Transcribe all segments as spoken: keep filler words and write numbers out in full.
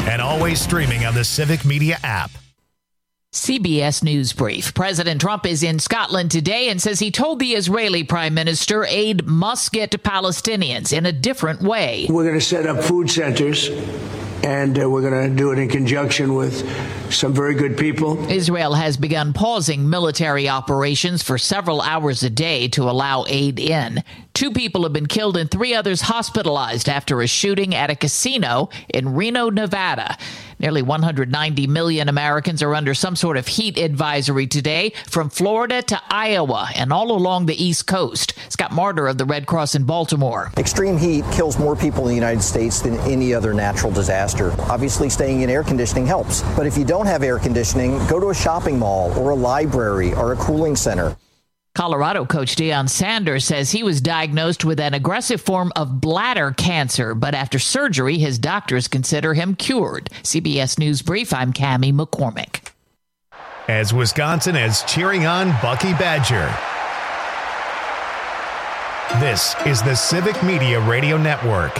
and always streaming on the Civic Media app. C B S News Brief. President Trump is in Scotland today and says he told the Israeli Prime Minister aid must get to Palestinians in a different way. We're going to set up food centers, and uh, we're going to do it in conjunction with some very good people. Israel has begun pausing military operations for several hours a day to allow aid in. Two people have been killed and three others hospitalized after a shooting at a casino in Reno, Nevada. Nearly one hundred ninety million Americans are under some sort of heat advisory today, from Florida to Iowa and all along the East Coast. Scott Marder of the Red Cross in Baltimore. Extreme heat kills more people in the United States than any other natural disaster. Obviously, staying in air conditioning helps. But if you don't have air conditioning, go to a shopping mall or a library or a cooling center. Colorado coach Deion Sanders says he was diagnosed with an aggressive form of bladder cancer, but after surgery, his doctors consider him cured. C B S News Brief, I'm Cammie McCormick. As Wisconsin is cheering on Bucky Badger. This is the Civic Media Radio Network.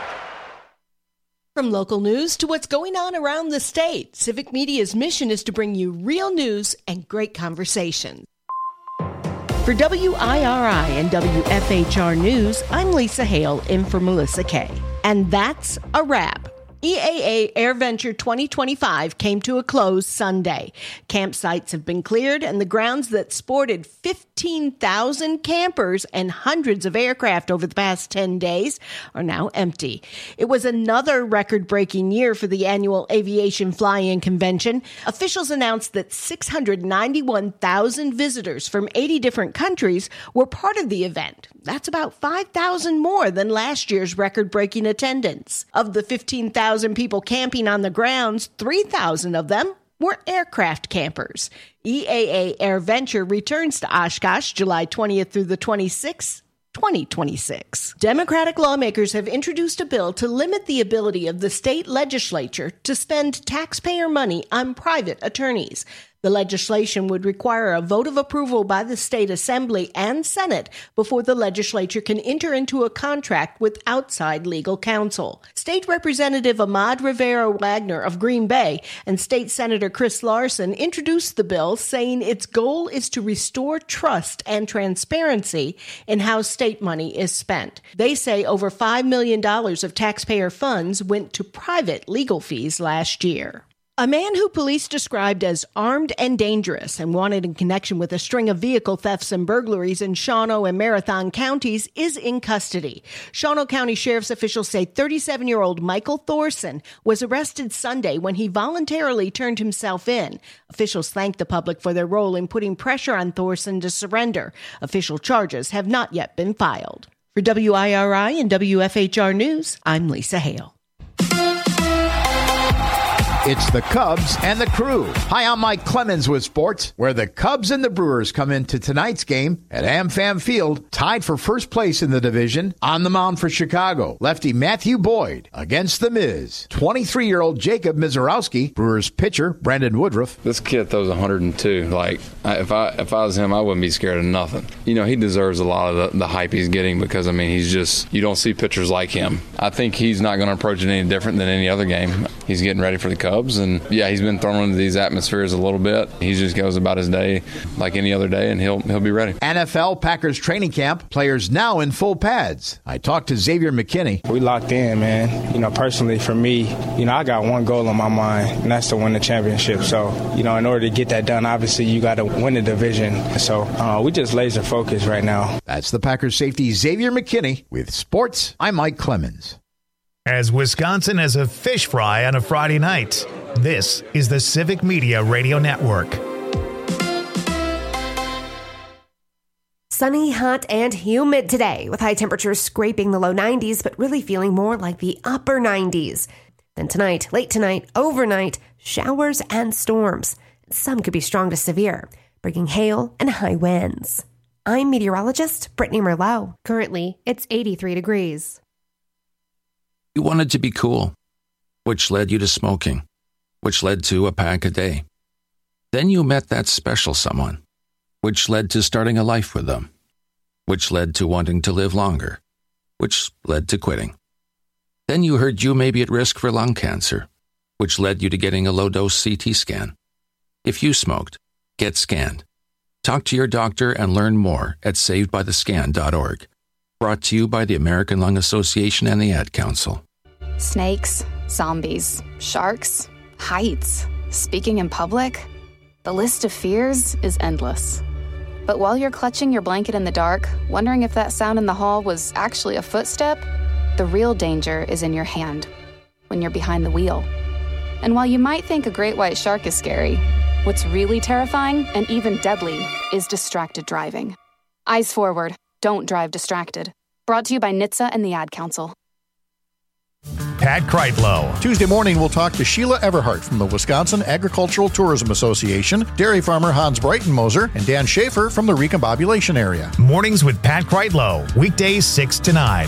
From local news to what's going on around the state, Civic Media's mission is to bring you real news and great conversation. For W I R I and W F H R News, I'm Lisa Hale in for Melissa Kay. And that's a wrap. E A A AirVenture twenty twenty-five came to a close Sunday. Campsites have been cleared, and the grounds that sported fifteen thousand campers and hundreds of aircraft over the past ten days are now empty. It was another record-breaking year for the annual Aviation Fly-In Convention. Officials announced that six hundred ninety-one thousand visitors from eighty different countries were part of the event. That's about five thousand more than last year's record-breaking attendance. Of the fifteen thousand people camping on the grounds, three thousand of them were aircraft campers. E A A AirVenture returns to Oshkosh July twentieth through the twenty-sixth. twenty twenty-six. Democratic lawmakers have introduced a bill to limit the ability of the state legislature to spend taxpayer money on private attorneys. The legislation would require a vote of approval by the state assembly and Senate before the legislature can enter into a contract with outside legal counsel. State Representative Ahmad Rivera Wagner of Green Bay and State Senator Chris Larson introduced the bill, saying its goal is to restore trust and transparency in how state money is spent. They say over five million dollars of taxpayer funds went to private legal fees last year. A man who police described as armed and dangerous and wanted in connection with a string of vehicle thefts and burglaries in Shawano and Marathon counties is in custody. Shawano County Sheriff's officials say thirty-seven-year-old Michael Thorson was arrested Sunday when he voluntarily turned himself in. Officials thanked the public for their role in putting pressure on Thorson to surrender. Official charges have not yet been filed. For W I R I and W F H R News, I'm Lisa Hale. It's the Cubs and the Crew. Hi, I'm Mike Clemens with sports, where the Cubs and the Brewers come into tonight's game at AmFam Field, tied for first place in the division. On the mound for Chicago, lefty Matthew Boyd against the Miz. twenty-three-year-old Jacob Mizorowski, Brewers pitcher Brandon Woodruff. This kid throws one hundred two. Like, if I if I was him, I wouldn't be scared of nothing. You know, he deserves a lot of the, the hype he's getting because, I mean, he's just, you don't see pitchers like him. I think he's not going to approach it any different than any other game. He's getting ready for the Cubs. And yeah, he's been thrown into these atmospheres a little bit. He just goes about his day like any other day, and he'll he'll be ready. N F L Packers training camp, players now in full pads. I talked to Xavier McKinney. We locked in, man. You know, personally for me, you know, I got one goal on my mind, and that's to win the championship. So, you know, in order to get that done, obviously you got to win the division. So uh, we just laser focused right now. That's the Packers safety Xavier McKinney with sports. I'm Mike Clemens. As Wisconsin has a fish fry on a Friday night, this is the Civic Media Radio Network. Sunny, hot, and humid today, with high temperatures scraping the low nineties, but really feeling more like the upper nineties. Then tonight, late tonight, overnight, showers and storms. Some could be strong to severe, bringing hail and high winds. I'm meteorologist Brittany Merlot. Currently, it's eighty-three degrees. You wanted to be cool, which led you to smoking, which led to a pack a day. Then you met that special someone, which led to starting a life with them, which led to wanting to live longer, which led to quitting. Then you heard you may be at risk for lung cancer, which led you to getting a low-dose C T scan. If you smoked, get scanned. Talk to your doctor and learn more at saved by the scan dot org. Brought to you by the American Lung Association and the Ad Council. Snakes, zombies, sharks, heights, speaking in public. The list of fears is endless. But while you're clutching your blanket in the dark, wondering if that sound in the hall was actually a footstep, the real danger is in your hand, when you're behind the wheel. And while you might think a great white shark is scary, what's really terrifying and even deadly is distracted driving. Eyes forward, don't drive distracted. Brought to you by N H T S A and the Ad Council. Pat Kreitlow. Tuesday morning, we'll talk to Sheila Everhart from the Wisconsin Agricultural Tourism Association, dairy farmer Hans Breitenmoser, and Dan Schaefer from the Recombobulation area. Mornings with Pat Kreitlow, weekdays six to nine.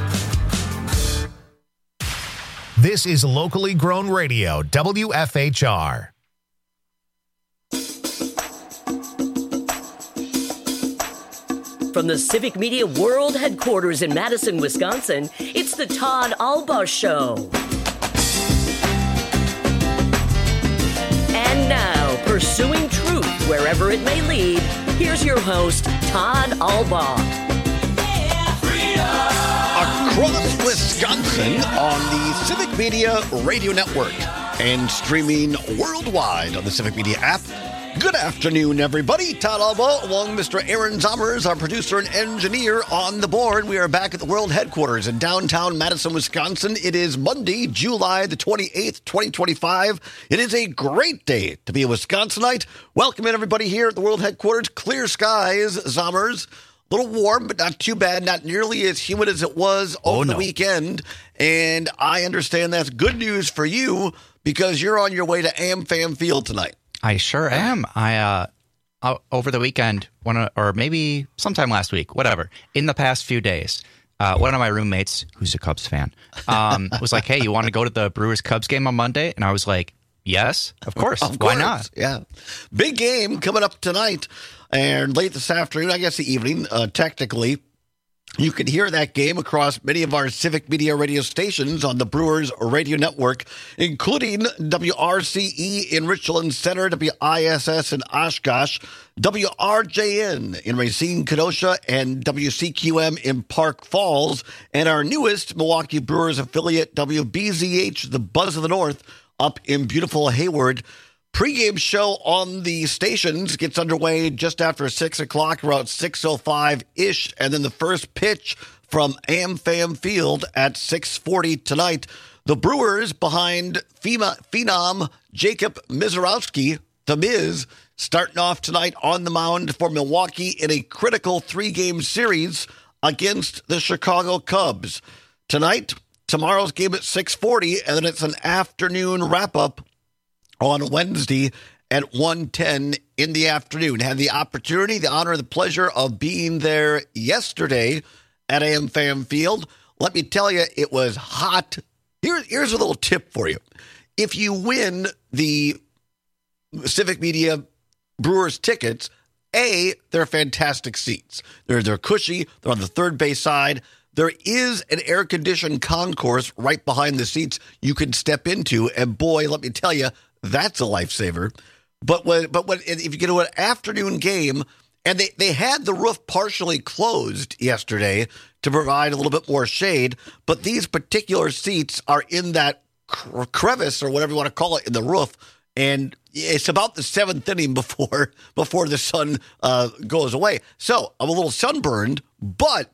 This is locally grown radio, W F H R. From the Civic Media World Headquarters in Madison, Wisconsin, it's the Todd Albaugh Show. And now, pursuing truth wherever it may lead, here's your host, Todd Albaugh. Across Wisconsin on the Civic Media Radio Network and streaming worldwide on the Civic Media app. Good afternoon, everybody. Todd Albaugh, along with Mister Aaron Zommers, our producer and engineer, on the board. We are back at the world headquarters in downtown Madison, Wisconsin. It is Monday, July the twenty-eighth, twenty twenty-five. It is a great day to be a Wisconsinite. Welcome in, everybody, here at the world headquarters. Clear skies, Zommers. A little warm, but not too bad. Not nearly as humid as it was over oh, no. the weekend. And I understand that's good news for you because you're on your way to AmFam Field tonight. I sure am. I uh, over the weekend, one or maybe sometime last week, whatever. In the past few days, uh, one of my roommates, who's a Cubs fan, um, was like, "Hey, you want to go to the Brewers Cubs game on Monday?" And I was like, "Yes, of course. Of Why course. not?" Yeah, big game coming up tonight and late this afternoon. I guess the evening, uh, technically. You can hear that game across many of our Civic Media radio stations on the Brewers Radio Network, including W R C E in Richland Center, W I S S in Oshkosh, W R J N in Racine, Kenosha, and W C Q M in Park Falls, and our newest Milwaukee Brewers affiliate, W B Z H, the Buzz of the North, up in beautiful Hayward. Pre-game show on the stations gets underway just after six o'clock, around six oh five-ish, and then the first pitch from AmFam Field at six forty tonight. The Brewers behind FEMA, Phenom Jacob Misiorowski, the Miz, starting off tonight on the mound for Milwaukee in a critical three-game series against the Chicago Cubs. Tonight, tomorrow's game at six forty, and then it's an afternoon wrap-up on Wednesday at one ten in the afternoon. Had the opportunity, the honor, the pleasure of being there yesterday at AmFam Field. Let me tell you, it was hot. Here, here's a little tip for you. If you win the Civic Media Brewers tickets, A, they're fantastic seats. They're, they're cushy. They're on the third base side. There is an air-conditioned concourse right behind the seats you can step into. And boy, let me tell you, that's a lifesaver. But when, but when, if you get to an afternoon game, and they, they had the roof partially closed yesterday to provide a little bit more shade, but these particular seats are in that crevice or whatever you want to call it in the roof, and it's about the seventh inning before before the sun uh, goes away. So I'm a little sunburned, but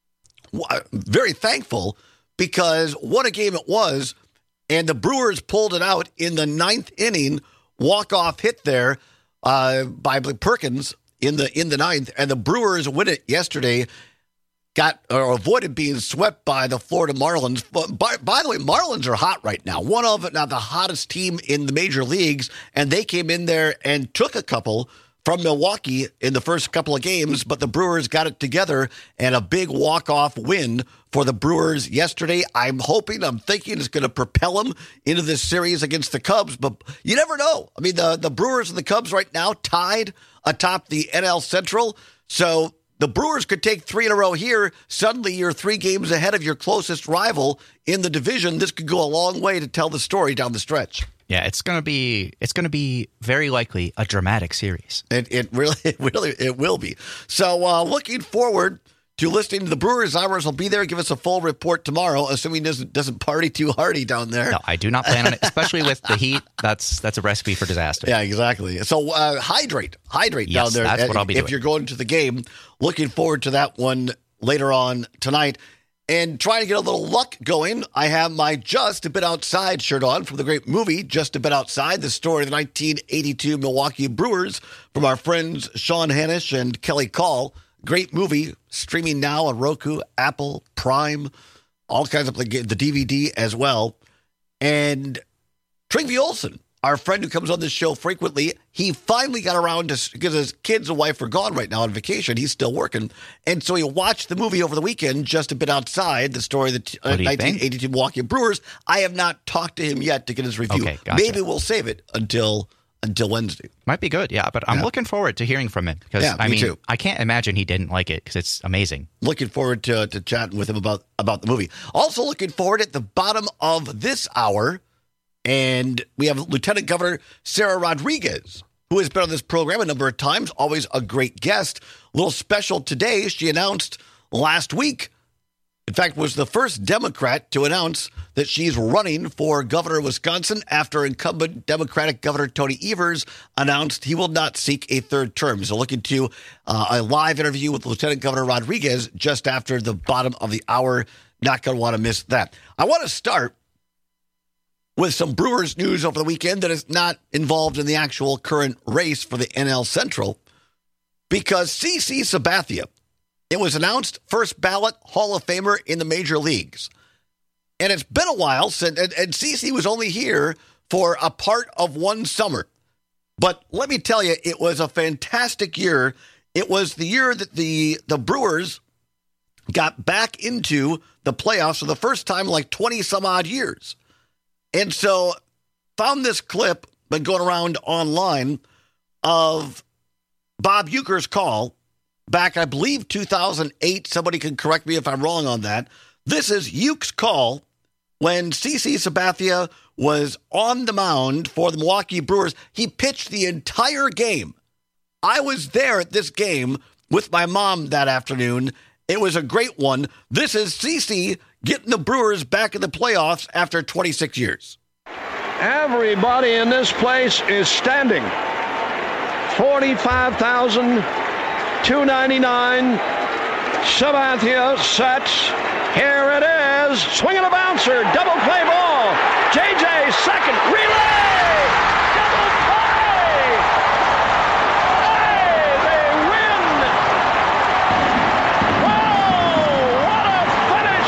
very thankful because what a game it was. And the Brewers pulled it out in the ninth inning, walk-off hit there uh, by Perkins in the in the ninth. And the Brewers win it yesterday, got or avoided being swept by the Florida Marlins. But by, by the way, Marlins are hot right now. One of now the hottest team in the major leagues, and they came in there and took a couple from Milwaukee in the first couple of games, but the Brewers got it together and a big walk-off win for the Brewers yesterday. I'm hoping, I'm thinking it's going to propel them into this series against the Cubs, but you never know. I mean, the, the Brewers and the Cubs right now tied atop the N L Central, so the Brewers could take three in a row here. Suddenly, you're three games ahead of your closest rival in the division. This could go a long way to tell the story down the stretch. Yeah, it's gonna be it's gonna be very likely a dramatic series. It it really it really it will be. So uh, looking forward to listening to the Brewers. Irish will be there. Give us a full report tomorrow, assuming he doesn't doesn't party too hardy down there. No, I do not plan on it, especially with the heat. That's that's a recipe for disaster. Yeah, exactly. So uh, hydrate, hydrate yes, down there. That's what I'll be if doing. you're going to the game. Looking forward to that one later on tonight. And trying to get a little luck going, I have my Just a Bit Outside shirt on from the great movie Just a Bit Outside, the story of the nineteen eighty-two Milwaukee Brewers from our friends Sean Hanisch and Kelly Call. Great movie, streaming now on Roku, Apple, Prime, all kinds of, like, the D V D as well. And Tryggve Olsen, our friend who comes on this show frequently, he finally got around to, because his kids and wife are gone right now on vacation. He's still working. And so he watched the movie over the weekend, Just a Bit Outside, the story of the uh, nineteen eighty-two Milwaukee Brewers. I have not talked to him yet to get his review. Okay, gotcha. Maybe we'll save it until until Wednesday. Might be good, yeah. But I'm Yeah. looking forward to hearing from him because Yeah, I me mean, too. I can't imagine he didn't like it because it's amazing. Looking forward to, to chatting with him about, about the movie. Also looking forward at the bottom of this hour, and we have Lieutenant Governor Sarah Rodriguez, who has been on this program a number of times, always a great guest. A little special today, she announced last week, in fact, was the first Democrat to announce that she's running for governor of Wisconsin after incumbent Democratic Governor Tony Evers announced he will not seek a third term. So looking to uh, a live interview with Lieutenant Governor Rodriguez just after the bottom of the hour. Not going to want to miss that. I want to start with some Brewers news over the weekend that is not involved in the actual current race for the N L Central, because CeCe Sabathia, it was announced first ballot Hall of Famer in the major leagues. And it's been a while since, and, and CeCe was only here for a part of one summer. But let me tell you, it was a fantastic year. It was the year that the, the Brewers got back into the playoffs for the first time in like twenty some odd years. And so found this clip, been going around online, of Bob Uecker's call back, I believe, two thousand eight. Somebody can correct me if I'm wrong on that. This is Uecker's call when CeCe Sabathia was on the mound for the Milwaukee Brewers. He pitched the entire game. I was there at this game with my mom that afternoon. It was a great one. This is CeCe getting the Brewers back in the playoffs after twenty-six years. Everybody in this place is standing. forty-five thousand two hundred ninety-nine. Sabathia sets. Here it is. Swinging a bouncer. Double play ball. J J second. Relay. Double play. Hey, they win. Whoa, what a finish.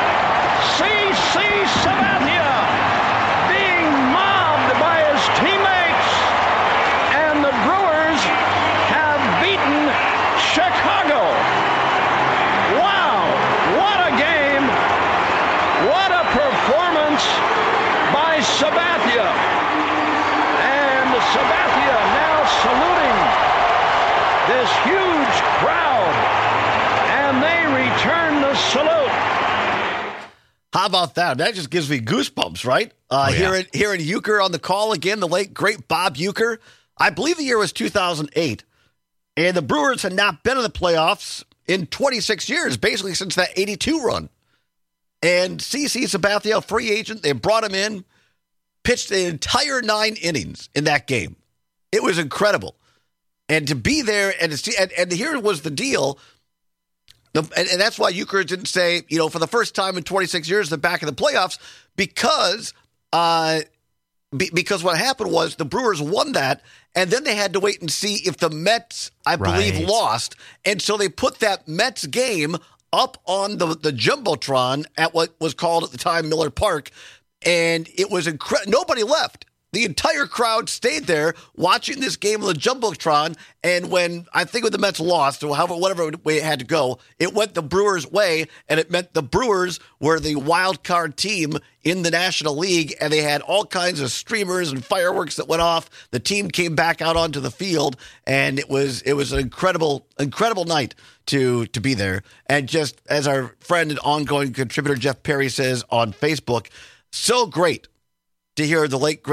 CeCe Sabathia being mobbed by his teammates. And the Brewers have beaten Chicago. Wow, what a game. What a performance by Sabathia. And Sabathia now saluting this huge crowd. And they return the salute. How about that? That just gives me goosebumps, right? Uh, Oh, yeah. Hearing hearing Uecker on the call again, the late, great Bob Uecker. I believe the year was two thousand eight. And the Brewers had not been in the playoffs in twenty-six years, basically since that eighty-two run. And CeCe Sabathia, a free agent, they brought him in, pitched the entire nine innings in that game. It was incredible. And to be there and to see, and, and here was the deal. The, and, and that's why Uecker didn't say, you know, for the first time in twenty-six years, they're back in the playoffs, because uh, be, because what happened was the Brewers won that, and then they had to wait and see if the Mets, I believe, Right. lost. And so they put that Mets game up on the, the Jumbotron at what was called at the time Miller Park, and it was incredible. Nobody left. The entire crowd stayed there watching this game on the Jumbotron, and when I think when the Mets lost, or however, whatever way it had to go, it went the Brewers' way, and it meant the Brewers were the wild card team in the National League, and they had all kinds of streamers and fireworks that went off. The team came back out onto the field, and it was it was an incredible, incredible night to to be there. And just as our friend and ongoing contributor Jeff Perry says on Facebook, so great to hear the late, great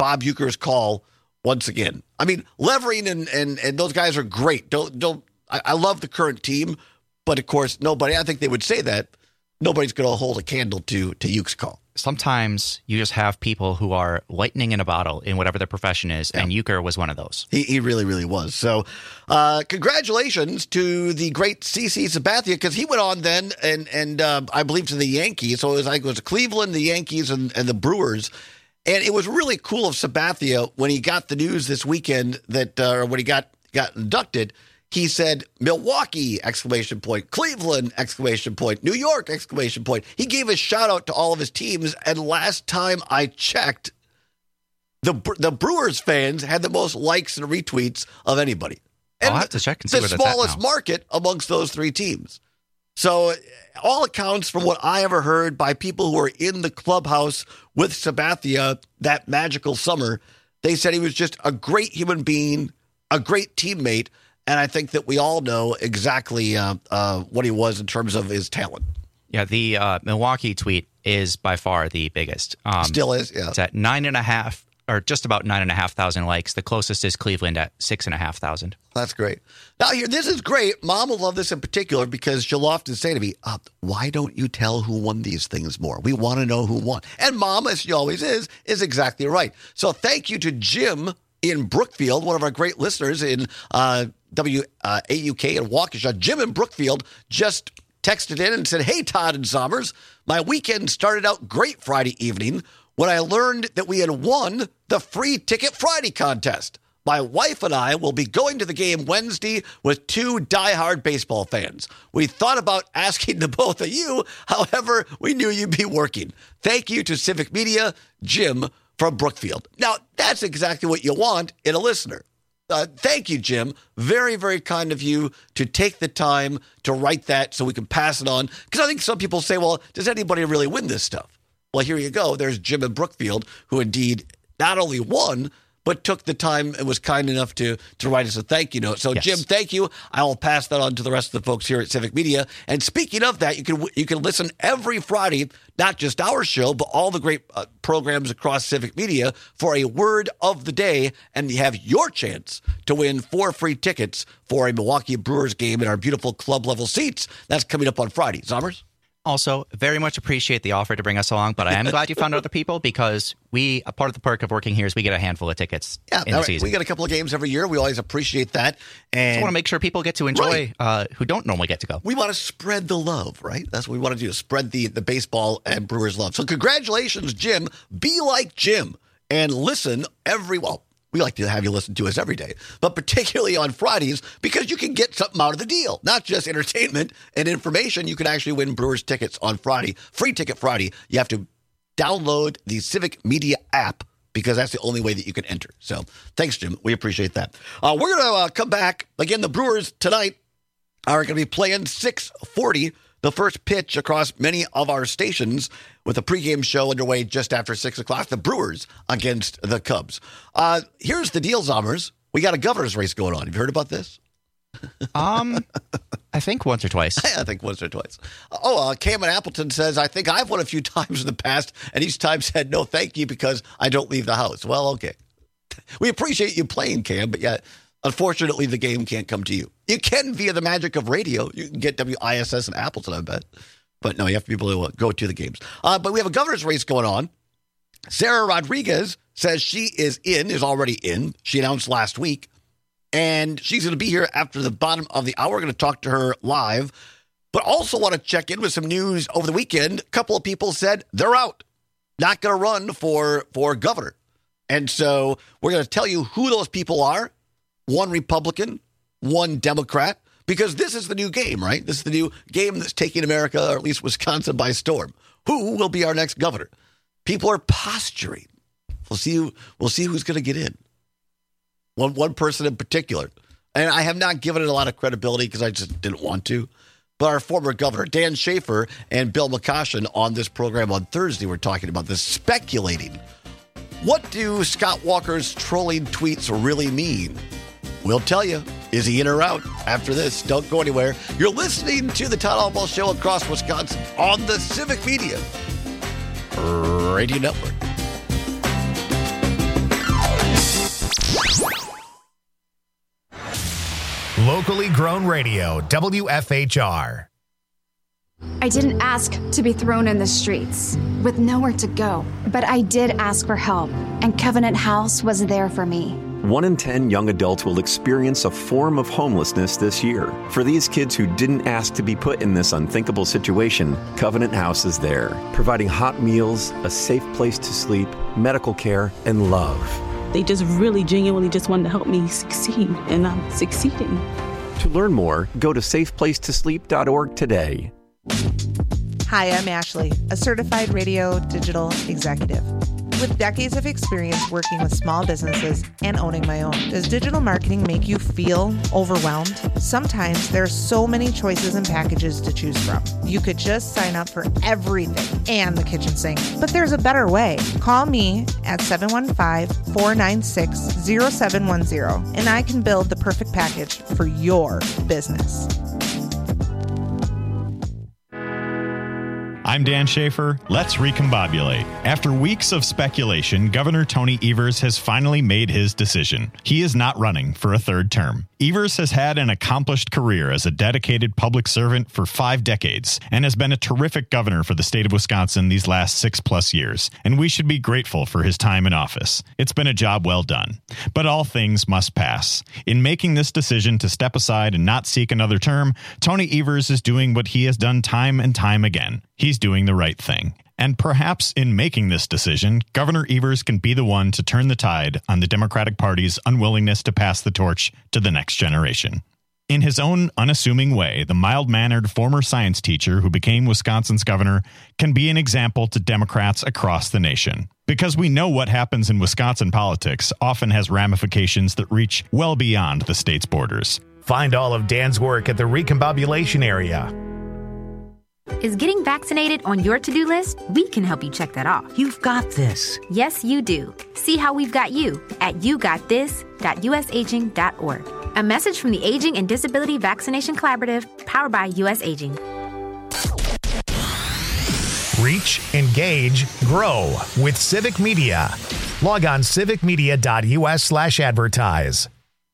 Bob Uecker's call once again. I mean, Levering and, and, and those guys are great. Don't don't. I, I love the current team, but of course, nobody. I think they would say that nobody's going to hold a candle to to Uke's call. Sometimes you just have people who are lightning in a bottle in whatever their profession is, yeah. and Uecker was one of those. He, he really, really was. So uh, congratulations to the great CeCe Sabathia, because he went on then and, and uh, I believe to the Yankees. So it was like it was Cleveland, the Yankees, and, and the Brewers. And it was really cool of Sabathia when he got the news this weekend that, uh, or when he got, got inducted, he said, Milwaukee, exclamation point, Cleveland, exclamation point, New York, exclamation point. He gave a shout out to all of his teams. And last time I checked, the the Brewers fans had the most likes and retweets of anybody. And I'll have to check and see the where that's at smallest now. market amongst those three teams. So all accounts from what I ever heard by people who were in the clubhouse with Sabathia that magical summer, they said he was just a great human being, a great teammate. And I think that we all know exactly uh, uh, what he was in terms of his talent. Yeah, the uh, Milwaukee tweet is by far the biggest. Um, Still is, yeah. It's at nine and a half, or just about nine and a half thousand likes. The closest is Cleveland at six and a half thousand. That's great. Now, here, this is great. Mom will love this in particular because she'll often say to me, uh, why don't you tell who won these things more? We want to know who won. And Mom, as she always is, is exactly right. So thank you to Jim in Brookfield, one of our great listeners in uh, W A U K in Waukesha. Jim in Brookfield just texted in and said, hey, Todd and Sommers, my weekend started out great Friday evening when I learned that we had won the Free Ticket Friday contest. My wife and I will be going to the game Wednesday with two diehard baseball fans. We thought about asking the both of you, however, we knew you'd be working. Thank you to Civic Media, Jim from Brookfield. Now, that's exactly what you want in a listener. Uh, thank you, Jim. Very, very kind of you to take the time to write that so we can pass it on. Because I think some people say, well, does anybody really win this stuff? Well, here you go. There's Jim in Brookfield, who indeed not only won, but took the time and was kind enough to to write us a thank you note. So, yes. Jim, thank you. I will pass that on to the rest of the folks here at Civic Media. And speaking of that, you can you can listen every Friday, not just our show, but all the great uh, programs across Civic Media for a word of the day, and you have your chance to win four free tickets for a Milwaukee Brewers game in our beautiful club level seats. That's coming up on Friday. Sommers? Also, very much appreciate the offer to bring us along, but I am glad you found other people because we, a part of the perk of working here is we get a handful of tickets yeah, in the right. season. We get a couple of games every year. We always appreciate that. And I want to make sure people get to enjoy right. uh, who don't normally get to go. We want to spread the love, right? That's what we want to do, spread the, the baseball and Brewers love. So congratulations, Jim. Be like Jim and listen every, well, we like to have you listen to us every day, but particularly on Fridays because you can get something out of the deal, not just entertainment and information. You can actually win Brewers tickets on Friday, Free Ticket Friday. You have to download the Civic Media app because that's the only way that you can enter. So thanks, Jim. We appreciate that. Uh, we're going to uh, come back. Again, the Brewers tonight are going to be playing six forty, the first pitch across many of our stations, with a pregame show underway just after six o'clock, the Brewers against the Cubs. Uh, here's the deal, Zommers. We got a governor's race going on. Have you heard about this? Um, I think once or twice. I think once or twice. Oh, uh, Cam in Appleton says, I think I've won a few times in the past, and each time said, no, thank you, because I don't leave the house. Well, okay. We appreciate you playing, Cam, but yeah, unfortunately, the game can't come to you. You can via the magic of radio. You can get W I S S in Appleton, I bet. But no, you have to be able to go to the games. Uh, but we have a governor's race going on. Sarah Rodriguez says she is in, is already in. She announced last week. And she's going to be here after the bottom of the hour. We're going to talk to her live. But also want to check in with some news over the weekend. A couple of people said they're out. Not going to run for, for governor. And so we're going to tell you who those people are. One Republican, one Democrat. Because this is the new game, right? This is the new game that's taking America, or at least Wisconsin, by storm. Who will be our next governor? People are posturing. We'll see. We'll see who's going to get in. One one person in particular, and I have not given it a lot of credibility because I just didn't want to. But our former governor, Dan Schaefer, and Bill McCoshen on this program on Thursday were talking about this, speculating. What do Scott Walker's trolling tweets really mean? We'll tell you. Is he in or out? After this, don't go anywhere. You're listening to the Todd Albaugh Show across Wisconsin on the Civic Media Radio Network. Locally grown radio, W F H R. I didn't ask to be thrown in the streets with nowhere to go, but I did ask for help, and Covenant House was there for me. One in ten young adults will experience a form of homelessness this year. For these kids who didn't ask to be put in this unthinkable situation, Covenant House is there, providing hot meals, a safe place to sleep, medical care, and love. They just really genuinely just wanted to help me succeed, and I'm succeeding. To learn more, go to safe place to sleep dot org today. Hi, I'm Ashley, a certified radio digital executive. With decades of experience working with small businesses and owning my own, does digital marketing make you feel overwhelmed? Sometimes there are so many choices and packages to choose from. You could just sign up for everything and the kitchen sink. But there's a better way. Call me at seven one five, four nine six, zero seven one zero and I can build the perfect package for your business. I'm Dan Schaefer. Let's recombobulate. After weeks of speculation, Governor Tony Evers has finally made his decision. He is not running for a third term. Evers has had an accomplished career as a dedicated public servant for five decades and has been a terrific governor for the state of Wisconsin these last six plus years, and we should be grateful for his time in office. It's been a job well done. But all things must pass. In making this decision to step aside and not seek another term, Tony Evers is doing what he has done time and time again. He's doing the right thing. And perhaps in making this decision, Governor Evers can be the one to turn the tide on the Democratic Party's unwillingness to pass the torch to the next generation. In his own unassuming way, the mild-mannered former science teacher who became Wisconsin's governor can be an example to Democrats across the nation. Because we know what happens in Wisconsin politics often has ramifications that reach well beyond the state's borders. Find all of Dan's work at the Recombobulation area. Is getting vaccinated on your to-do list? We can help you check that off. You've got this. Yes, you do. See how we've got you at you got this dot u s aging dot org. A message from the Aging and Disability Vaccination Collaborative, powered by U S Aging. Reach, engage, grow with Civic Media. Log on civic media dot u s slash advertise.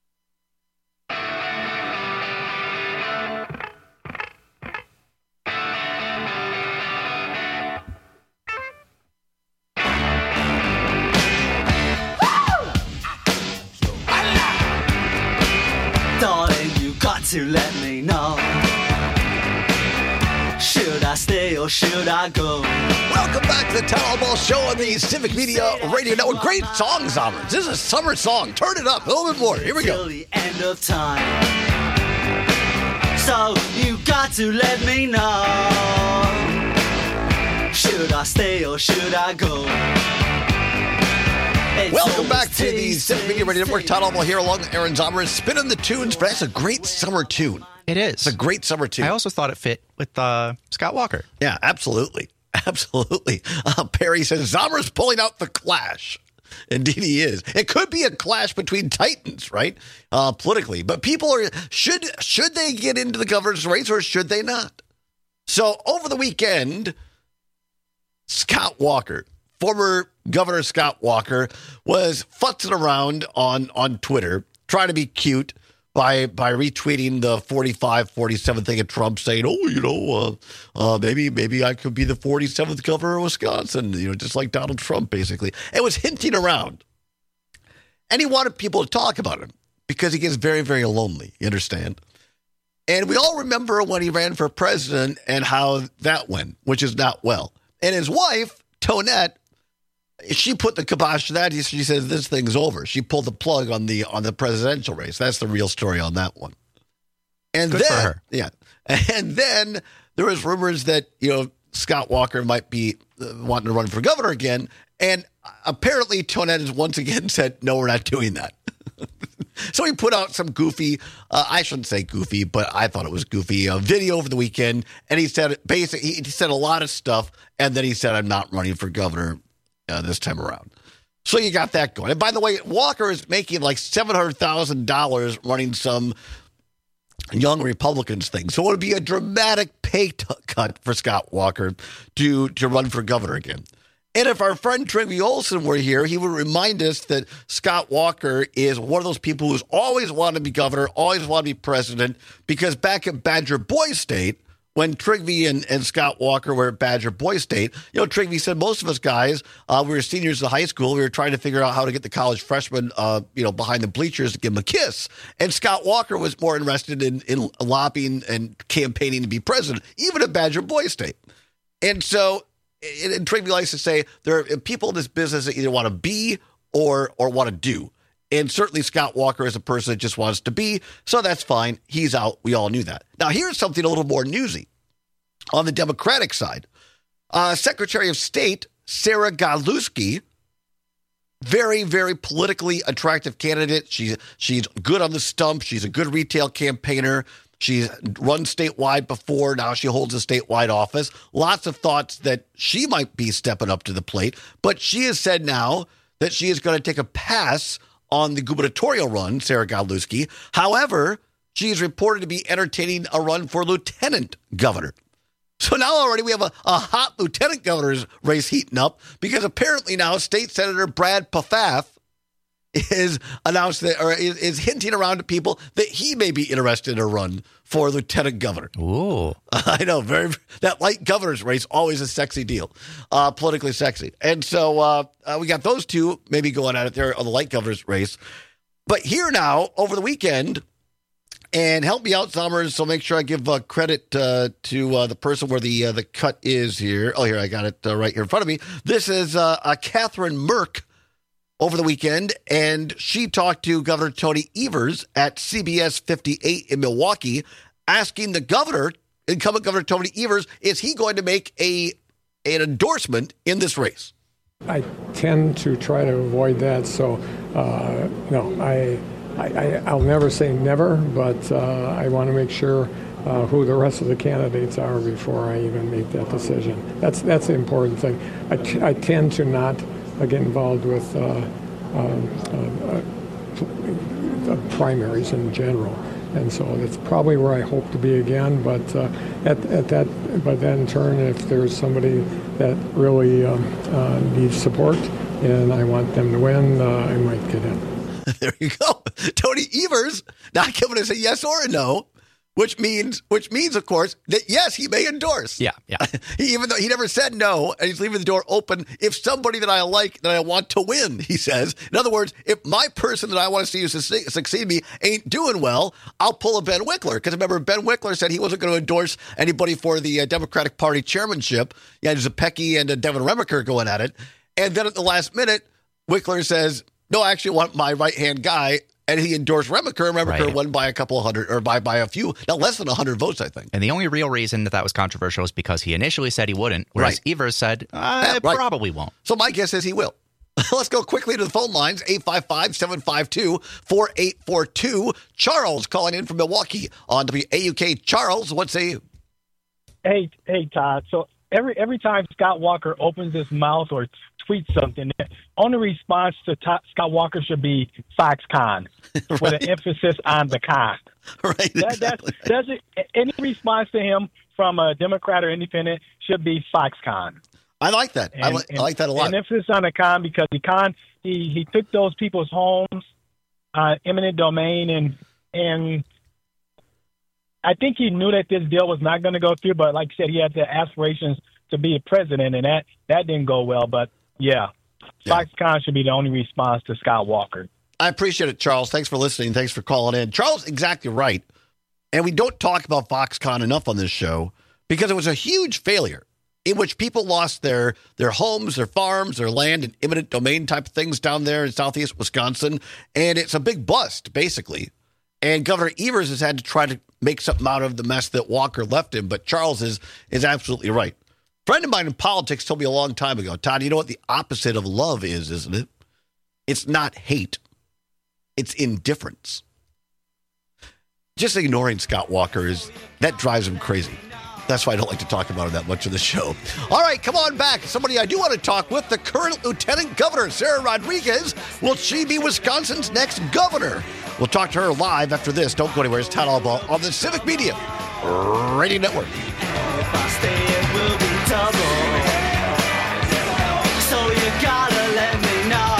To let me know, should I stay or should I go? Welcome back to the Town Hall Show on the Civic Media Radio Network. Great song, Zombers. This is a summer song. Turn it up a little bit more. Here we go. Till the end of time. So you got to let me know, should I stay or should I go? It's Welcome back to the Civic Media Radio Network. Todd Almo here along with Aaron Zomer. Spinning the tunes, but that's a great summer tune. It is. It's a great summer tune. I also thought it fit with uh, Scott Walker. Yeah, absolutely. Absolutely. Uh, Perry says, Zomer's pulling out the Clash. Indeed he is. It could be a clash between titans, right? Uh, politically. But people are, should, should they get into the governor's race or should they not? So over the weekend, Scott Walker, former Governor Scott Walker, was futzing around on, on Twitter, trying to be cute by by retweeting the forty-five forty-seven thing of Trump, saying, oh, you know, uh, uh, maybe maybe I could be the forty-seventh governor of Wisconsin, you know, just like Donald Trump, basically. It was hinting around. And he wanted people to talk about him because he gets very, very lonely, you understand? And we all remember when he ran for president and how that went, which is not well. And his wife, Tonette, she put the kibosh to that. She says this thing's over. She pulled the plug on the on the presidential race. That's the real story on that one. And Good then, for her. yeah, and then there was rumors that you know Scott Walker might be uh, wanting to run for governor again. And apparently, Tonette has once again said, "No, we're not doing that." So he put out some goofy, uh, I shouldn't say goofy, but I thought it was goofy, a video over the weekend. And he said basically he said a lot of stuff, and then he said, "I'm not running for governor." Uh, this time around. So you got that going. And by the way, Walker is making like seven hundred thousand dollars running some Young Republicans thing. So it would be a dramatic pay t- cut for Scott Walker to, to run for governor again. And if our friend Trygve Olsen were here, he would remind us that Scott Walker is one of those people who's always wanted to be governor, always wanted to be president, because back at Badger Boy State, when Trygve and, and Scott Walker were at Badger Boy State, you know, Trygve said most of us guys, uh, we were seniors in high school. We were trying to figure out how to get the college freshmen, uh, you know, behind the bleachers to give them a kiss. And Scott Walker was more interested in, in lobbying and campaigning to be president, even at Badger Boy State. And so, and, and Trygve likes to say there are people in this business that either want to be or or want to do. And certainly Scott Walker is a person that just wants to be, so that's fine. He's out. We all knew that. Now, here's something a little more newsy. On the Democratic side, uh, Secretary of State Sarah Godlewski, very, very politically attractive candidate. She's, she's good on the stump. She's a good retail campaigner. She's run statewide before. Now she holds a statewide office. Lots of thoughts that she might be stepping up to the plate. But she has said now that she is going to take a pass on the gubernatorial run, Sarah Godlewski. However, she is reported to be entertaining a run for lieutenant governor. So now already we have a, a hot lieutenant governor's race heating up because apparently now State Senator Brad Pfaff is announced that, or is, is hinting around to people that he may be interested in a run for lieutenant governor. Ooh. I know, very that light governor's race, always a sexy deal, uh, politically sexy. And so uh, uh, we got those two maybe going at it there on the light governor's race. But here now, over the weekend, and help me out, Summers, so make sure I give uh, credit uh, to uh, the person where the uh, the cut is here. Oh, here, I got it uh, right here in front of me. This is uh, uh, Catherine Merck over the weekend, and she talked to Governor Tony Evers at C B S fifty-eight in Milwaukee, asking the governor, incumbent Governor Tony Evers, is he going to make a an endorsement in this race? I tend to try to avoid that, so uh, no, I... I, I'll never say never, but uh, I want to make sure uh, who the rest of the candidates are before I even make that decision. That's that's the important thing. I, t- I tend to not uh, get involved with uh, uh, uh, uh, primaries in general, and so that's probably where I hope to be again. But uh, at, at that, but then in turn, if there's somebody that really um, uh, needs support and I want them to win, uh, I might get in. There you go. Tony Evers not giving us a yes or a no, which means, which means, of course, that yes, he may endorse. Yeah, yeah. he, even though he never said no, and he's leaving the door open. If somebody that I like, that I want to win, he says. In other words, if my person that I want to see succeed me ain't doing well, I'll pull a Ben Wickler. Because remember, Ben Wickler said he wasn't going to endorse anybody for the uh, Democratic Party chairmanship. Yeah, there's a Pecky and a Devin Remiker going at it. And then at the last minute, Wickler says, no, I actually want my right-hand guy, and he endorsed Remiker. Remiker right. won by a couple of hundred, or by, by a few, not less than one hundred votes, I think. And the only real reason that that was controversial is because he initially said he wouldn't, whereas right. Evers said, I yeah, right. probably won't. So my guess is he will. Let's go quickly to the phone lines, eight five five, seven five two, four eight four two. Charles calling in from Milwaukee on W A U K. Charles, what say you? Hey, hey, Todd. So every every time Scott Walker opens his mouth or tweet something, the only response to T- Scott Walker should be Foxconn, right. with an emphasis on the con. Right. That, Exactly. That's, that's it. Any response to him from a Democrat or independent should be Foxconn. I like that. And, I, li- I like that a lot. And emphasis on the con because the con, he, he took those people's homes, uh, eminent domain, and and I think he knew that this deal was not going to go through, but like I said, he had the aspirations to be a president, and that, that didn't go well. But, yeah, yeah. Foxconn should be the only response to Scott Walker. I appreciate it, Charles. Thanks for listening. Thanks for calling in. Charles, exactly right. And we don't talk about Foxconn enough on this show because it was a huge failure in which people lost their, their homes, their farms, their land, and eminent domain type of things down there in southeast Wisconsin. And it's a big bust, basically. And Governor Evers has had to try to make something out of the mess that Walker left him. But Charles is is absolutely right. A friend of mine in politics told me a long time ago, Todd, you know what the opposite of love is, isn't it? It's not hate. It's indifference. Just ignoring Scott Walker, is that drives him crazy. That's why I don't like to talk about him that much in the show. All right, come on back. Somebody I do want to talk with, the current Lieutenant Governor, Sarah Rodriguez. Will she be Wisconsin's next governor? We'll talk to her live after this. Don't go anywhere. It's Todd Albaugh on the Civic Media Radio Network. If I stay, it will be double. You gotta let me know.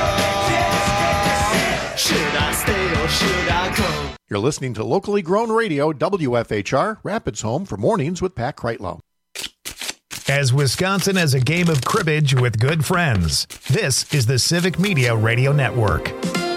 Should I stay or should I go? You're listening to locally grown radio, W F H R, Rapids Home for Mornings with Pat Kreitlow. As Wisconsin has a game of cribbage with good friends, this is the Civic Media Radio Network.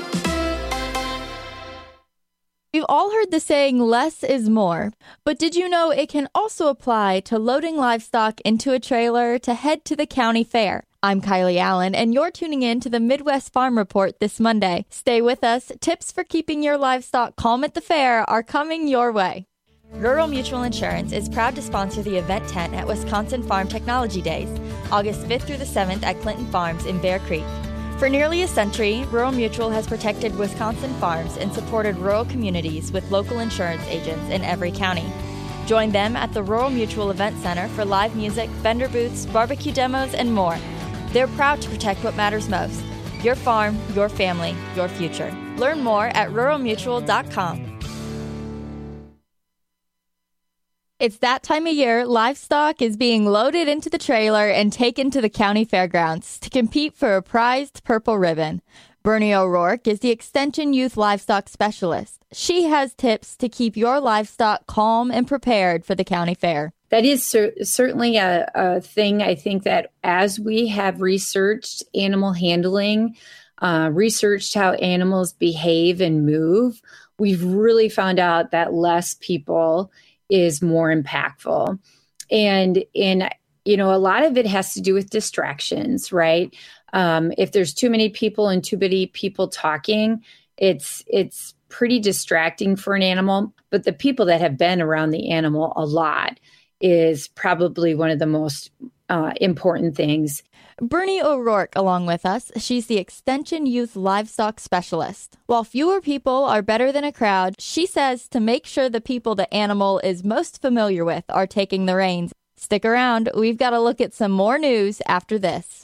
We've all heard the saying, less is more. But did you know it can also apply to loading livestock into a trailer to head to the county fair? I'm Kylie Allen, and you're tuning in to the Midwest Farm Report this Monday. Stay with us. Tips for keeping your livestock calm at the fair are coming your way. Rural Mutual Insurance is proud to sponsor the event tent at Wisconsin Farm Technology Days, August fifth through the seventh at Clinton Farms in Bear Creek. For nearly a century, Rural Mutual has protected Wisconsin farms and supported rural communities with local insurance agents in every county. Join them at the Rural Mutual Event Center for live music, vendor booths, barbecue demos, and more. They're proud to protect what matters most: your farm, your family, your future. Learn more at rural mutual dot com. It's that time of year. Livestock is being loaded into the trailer and taken to the county fairgrounds to compete for a prized purple ribbon. Bernie O'Rourke is the Extension Youth Livestock Specialist. She has tips to keep your livestock calm and prepared for the county fair. That is cer- certainly a, a thing. I think that as we have researched animal handling, uh, researched how animals behave and move, we've really found out that less people is more impactful. And, and, you know, a lot of it has to do with distractions, right? Um, if there's too many people and too many people talking, it's, it's pretty distracting for an animal. But the people that have been around the animal a lot is probably one of the most uh, important things. Bernie O'Rourke along with us. She's the Extension Youth Livestock Specialist. While fewer people are better than a crowd, she says to make sure the people the animal is most familiar with are taking the reins. Stick around. We've got to look at some more news after this.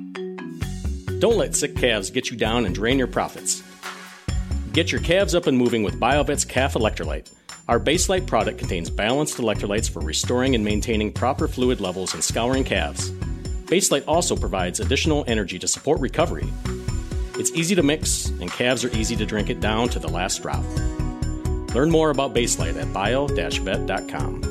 Don't let sick calves get you down and drain your profits. Get your calves up and moving with BioVet's Calf Electrolyte. Our Baselite product contains balanced electrolytes for restoring and maintaining proper fluid levels and scouring calves. Baselite also provides additional energy to support recovery. It's easy to mix, and calves are easy to drink it down to the last drop. Learn more about Baselite at bio dash vet dot com.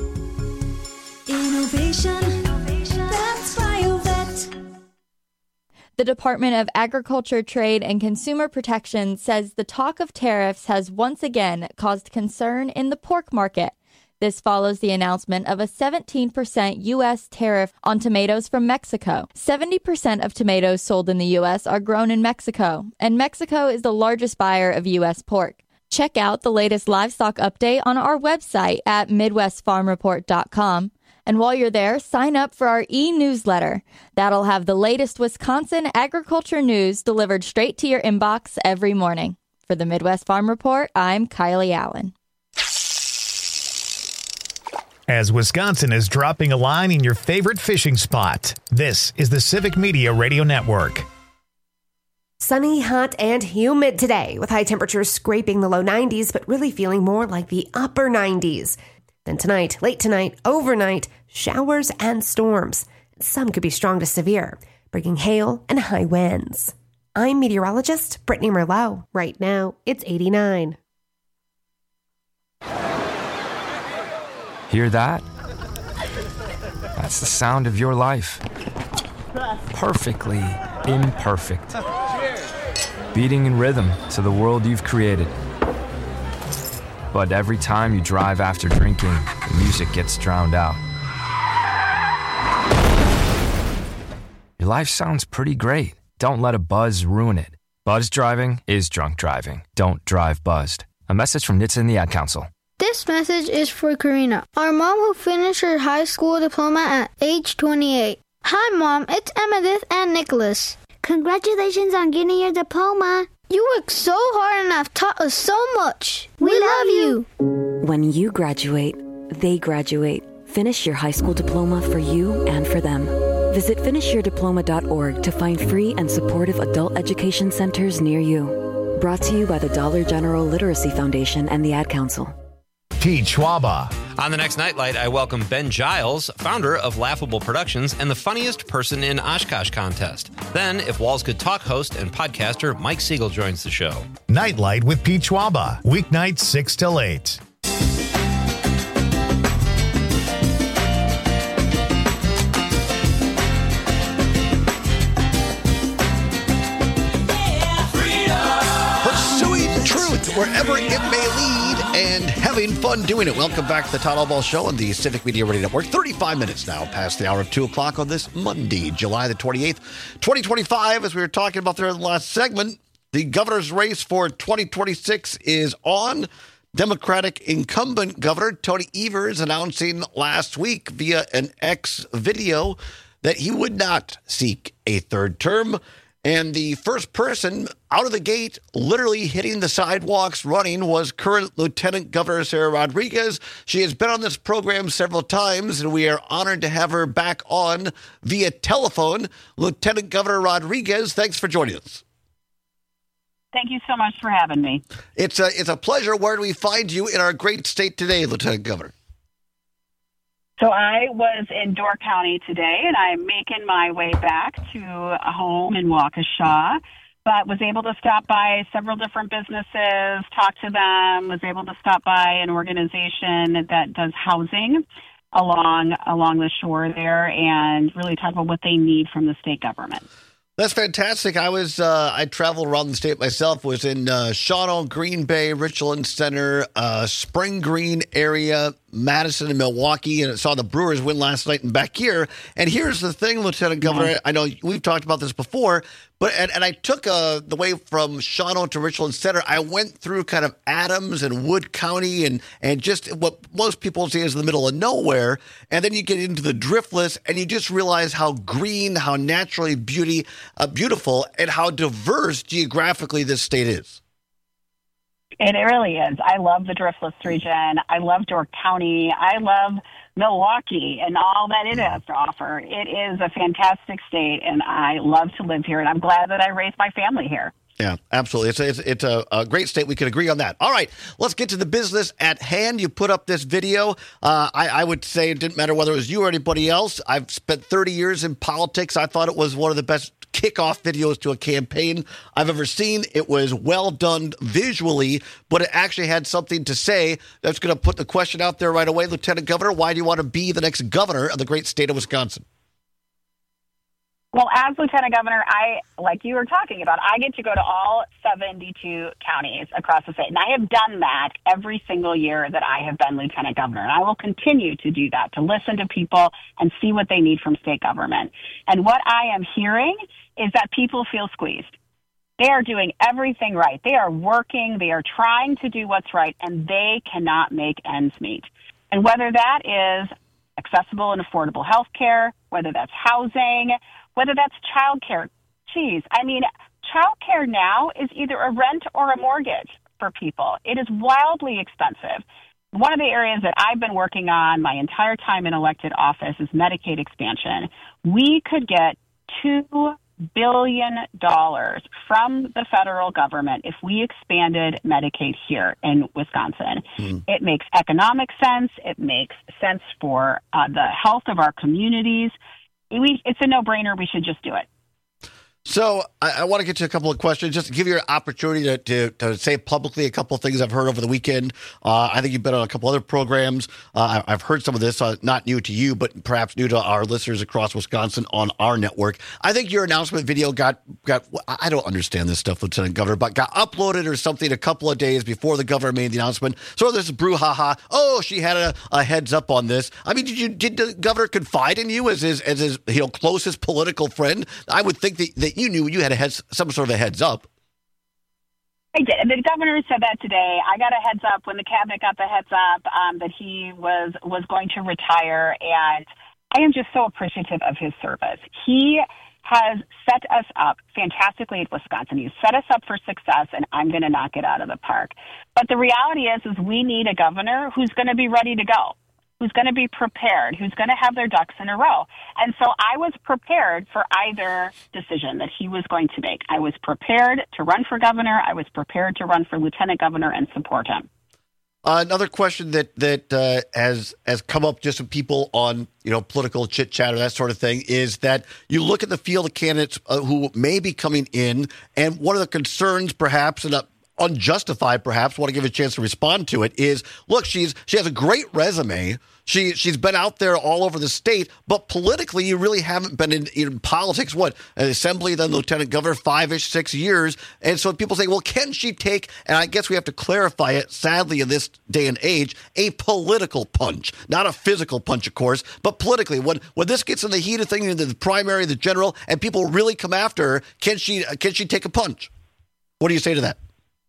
Innovation, that's BioVet. The Department of Agriculture, Trade, and Consumer Protection says the talk of tariffs has once again caused concern in the pork market. This follows the announcement of a seventeen percent U S tariff on tomatoes from Mexico. seventy percent of tomatoes sold in the U S are grown in Mexico, and Mexico is the largest buyer of U S pork. Check out the latest livestock update on our website at midwest farm report dot com. And while you're there, sign up for our e-newsletter. That'll have the latest Wisconsin agriculture news delivered straight to your inbox every morning. For the Midwest Farm Report, I'm Kylie Allen. As Wisconsin is dropping a line in your favorite fishing spot, this is the Civic Media Radio Network. Sunny, hot, and humid today, with high temperatures scraping the low nineties, but really feeling more like the upper nineties. Then tonight, late tonight, overnight, showers and storms. Some could be strong to severe, bringing hail and high winds. I'm meteorologist Brittany Merlot. Right now, it's eighty-nine. Hear that? That's the sound of your life. Perfectly imperfect. Beating in rhythm to the world you've created. But every time you drive after drinking, the music gets drowned out. Your life sounds pretty great. Don't let a buzz ruin it. Buzz driving is drunk driving. Don't drive buzzed. A message from N H T S A and the Ad Council. This message is for Karina, our mom who finished her high school diploma at age twenty-eight. Hi, Mom. It's Emmettith and Nicholas. Congratulations on getting your diploma. You worked so hard and have taught us so much. We, we love you. When you graduate, they graduate. Finish your high school diploma for you and for them. Visit finish your diploma dot org to find free and supportive adult education centers near you. Brought to you by the Dollar General Literacy Foundation and the Ad Council. Pete Schwaba. On the next Nightlight, I welcome Ben Giles, founder of Laughable Productions and the Funniest Person in Oshkosh contest. Then, If Walls Could Talk host and podcaster Mike Siegel joins the show. Nightlight with Pete Schwaba. Weeknights six till eight. Pursuing truth wherever it may lead and having fun doing it. Welcome back to the Todd Albaugh Show on the Civic Media Radio Network. thirty-five minutes now past the hour of two o'clock on this Monday, July the twenty-eighth, twenty twenty-five. As we were talking about there in the last segment, the governor's race for twenty twenty-six is on. Democratic incumbent Governor Tony Evers announcing last week via an X video that he would not seek a third term. And the first person out of the gate, literally hitting the sidewalks running, was current Lieutenant Governor Sarah Rodriguez. She has been on this program several times, and we are honored to have her back on via telephone. Lieutenant Governor Rodriguez, thanks for joining us. Thank you so much for having me. It's a, it's a pleasure. Where do we find you in our great state today, Lieutenant Governor? So I was in Door County today, and I'm making my way back to a home in Waukesha, but was able to stop by several different businesses, talk to them, was able to stop by an organization that does housing along along the shore there, and really talk about what they need from the state government. That's fantastic. I was uh, I traveled around the state myself. Was in uh, Shawano, Green Bay, Richland Center, uh, Spring Green area, Madison, and Milwaukee, and I saw the Brewers win last night and back here. And here's the thing, Lieutenant Governor. Yeah. I know we've talked about this before, but and, and I took uh, the way from Shawano to Richland Center. I went through kind of Adams and Wood County and and just what most people say is the middle of nowhere. And then you get into the Driftless, and you just realize how green, how naturally beauty, uh, beautiful, and how diverse geographically this state is. It really is. I love the Driftless region. I love Door County. I love Milwaukee and all that it has to offer. It is a fantastic state, and I love to live here, and I'm glad that I raised my family here. Yeah, absolutely. It's a, it's, it's a, a great state. We can agree on that. All right, let's get to the business at hand. You put up this video. Uh, I, I would say it didn't matter whether it was you or anybody else. I've spent thirty years in politics. I thought it was one of the best kickoff videos to a campaign I've ever seen. It was well done visually, but it actually had something to say. That's going to put the question out there right away. Lieutenant Governor, why do you want to be the next governor of the great state of Wisconsin? Well, as Lieutenant Governor, I, like you were talking about, I get to go to all seventy-two counties across the state. And I have done that every single year that I have been Lieutenant Governor. And I will continue to do that, to listen to people and see what they need from state government. And what I am hearing is that people feel squeezed. They are doing everything right. They are working. They are trying to do what's right, and they cannot make ends meet. And whether that is accessible and affordable health care, whether that's housing, whether that's child care. Geez, I mean, child care now is either a rent or a mortgage for people. It is wildly expensive. One of the areas that I've been working on my entire time in elected office is Medicaid expansion. We could get two billion dollars from the federal government if we expanded Medicaid here in Wisconsin. Mm. It makes economic sense. It makes sense for uh, the health of our communities. We, it's a no-brainer. We should just do it. So I, I want to get to a couple of questions, just to give you an opportunity to, to, to say publicly a couple of things I've heard over the weekend. Uh, I think you've been on a couple other programs. Uh, I, I've heard some of this, uh, not new to you, but perhaps new to our listeners across Wisconsin on our network. I think your announcement video got, got I don't understand this stuff, Lieutenant Governor, but got uploaded or something a couple of days before the governor made the announcement. So this is brouhaha. Oh, she had a, a heads up on this. I mean, did you did the governor confide in you as his, as his you know, closest political friend? I would think that, that you knew you had a heads, some sort of a heads up. I did. The governor said that today. I got a heads up when the cabinet got the heads up um, that he was was going to retire, and I am just so appreciative of his service. He has set us up fantastically at Wisconsin. He's set us up for success, and I'm going to knock it out of the park. But the reality is, is we need a governor who's going to be ready to go, who's going to be prepared, who's going to have their ducks in a row. And so I was prepared for either decision that he was going to make. I was prepared to run for governor. I was prepared to run for lieutenant governor and support him. Uh, another question that that uh, has has come up just with people on you know political chit chat or that sort of thing is that you look at the field of candidates uh, who may be coming in, and one of the concerns, perhaps, and uh, unjustified, perhaps, want to give a chance to respond to it is: look, she's she has a great resume. She, she's been out there all over the state, but politically, you really haven't been in, in politics, what, an assembly, then lieutenant governor, five-ish, six years. And so people say, well, can she take, and I guess we have to clarify it, sadly, in this day and age, a political punch. Not a physical punch, of course, but politically. When when this gets in the heat of things, into the primary, the general, and people really come after her, can she, can she take a punch? What do you say to that?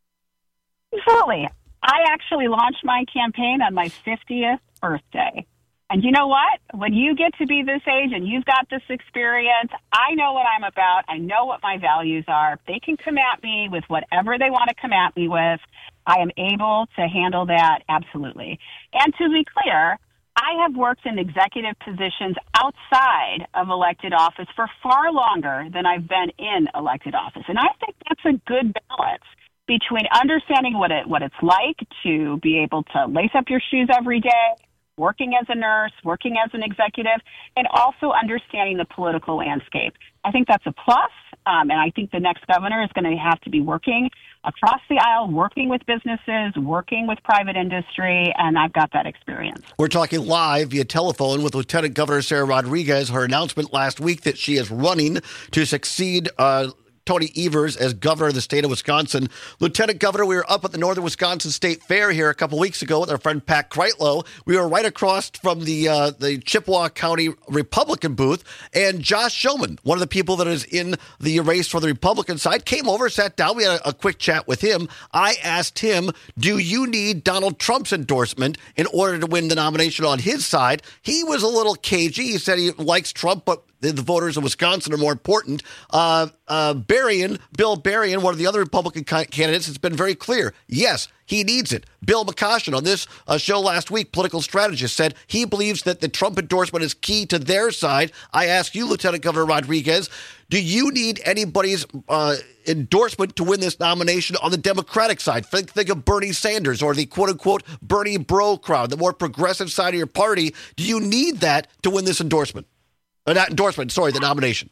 Absolutely. I actually launched my campaign on my fiftieth birthday. And you know what? When you get to be this age and you've got this experience, I know what I'm about. I know what my values are. They can come at me with whatever they want to come at me with. I am able to handle that, absolutely. And to be clear, I have worked in executive positions outside of elected office for far longer than I've been in elected office. And I think that's a good balance between understanding what it what it's like to be able to lace up your shoes every day, working as a nurse, working as an executive, and also understanding the political landscape. I think that's a plus, um, and I think the next governor is going to have to be working across the aisle, working with businesses, working with private industry, and I've got that experience. We're talking live via telephone with Lieutenant Governor Sarah Rodriguez. Her announcement last week that she is running to succeed uh Tony Evers as governor of the state of Wisconsin. Lieutenant Governor, we were up at the Northern Wisconsin State Fair here a couple weeks ago with our friend Pat Kreitlow. We were right across from the uh, the Chippewa County Republican booth, and Josh Shulman, one of the people that is in the race for the Republican side, came over, sat down. We had a, a quick chat with him. I asked him, do you need Donald Trump's endorsement in order to win the nomination on his side? He was a little cagey. He said he likes Trump, but the voters of Wisconsin are more important. Uh, uh, Berrien, Bill Berrien, one of the other Republican candidates, has been very clear. Yes, he needs it. Bill McCoshen on this uh, show last week, political strategist, said he believes that the Trump endorsement is key to their side. I ask you, Lieutenant Governor Rodriguez, do you need anybody's uh, endorsement to win this nomination on the Democratic side? Think, think of Bernie Sanders or the quote-unquote Bernie bro crowd, the more progressive side of your party. Do you need that to win this endorsement? Or not endorsement, sorry, the nomination.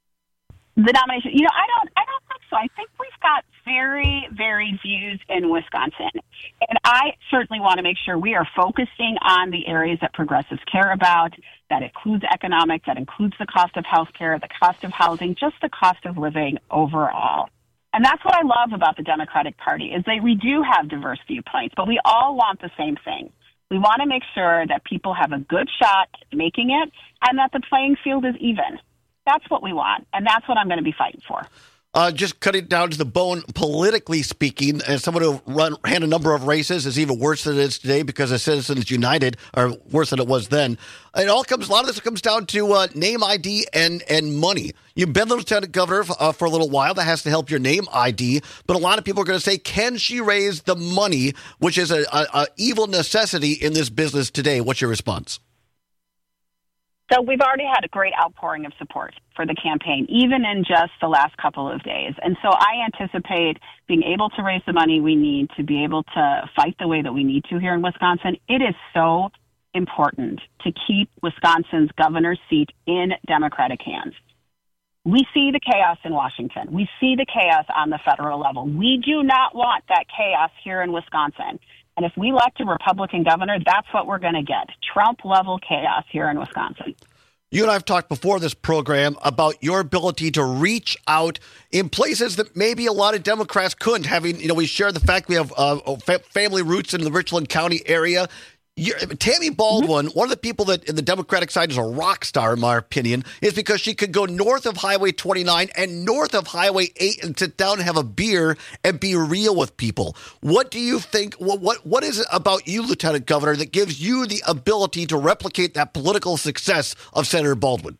The nomination. You know, I don't I don't think so. I think we've got very, very views in Wisconsin. And I certainly want to make sure we are focusing on the areas that progressives care about. That includes economic, that includes the cost of health care, the cost of housing, just the cost of living overall. And that's what I love about the Democratic Party is that we do have diverse viewpoints, but we all want the same thing. We want to make sure that people have a good shot at making it and that the playing field is even. That's what we want, and that's what I'm going to be fighting for. Uh, just cut it down to the bone, politically speaking, as someone who run, ran a number of races is even worse than it is today because of Citizens United, or worse than it was then. It all comes, a lot of this comes down to uh, name I D and, and money. You've been the lieutenant governor uh, for a little while. That has to help your name I D. But a lot of people are going to say, can she raise the money, which is a, a, a evil necessity in this business today? What's your response? So we've already had a great outpouring of support for the campaign, even in just the last couple of days. And so I anticipate being able to raise the money we need to be able to fight the way that we need to here in Wisconsin. It is so important to keep Wisconsin's governor's seat in Democratic hands. We see the chaos in Washington. We see the chaos on the federal level. We do not want that chaos here in Wisconsin. And if we elect a Republican governor, that's what we're going to get. Trump-level chaos here in Wisconsin. You and I have talked before this program about your ability to reach out in places that maybe a lot of Democrats couldn't. Having, you know, we share the fact we have uh, family roots in the Richland County area. You're, Tammy Baldwin, mm-hmm. one of the people that in the Democratic side is a rock star, in my opinion, is because she could go north of Highway twenty-nine and north of Highway eight and sit down and have a beer and be real with people. What do you think? What what, what is it about you, Lieutenant Governor, that gives you the ability to replicate that political success of Senator Baldwin?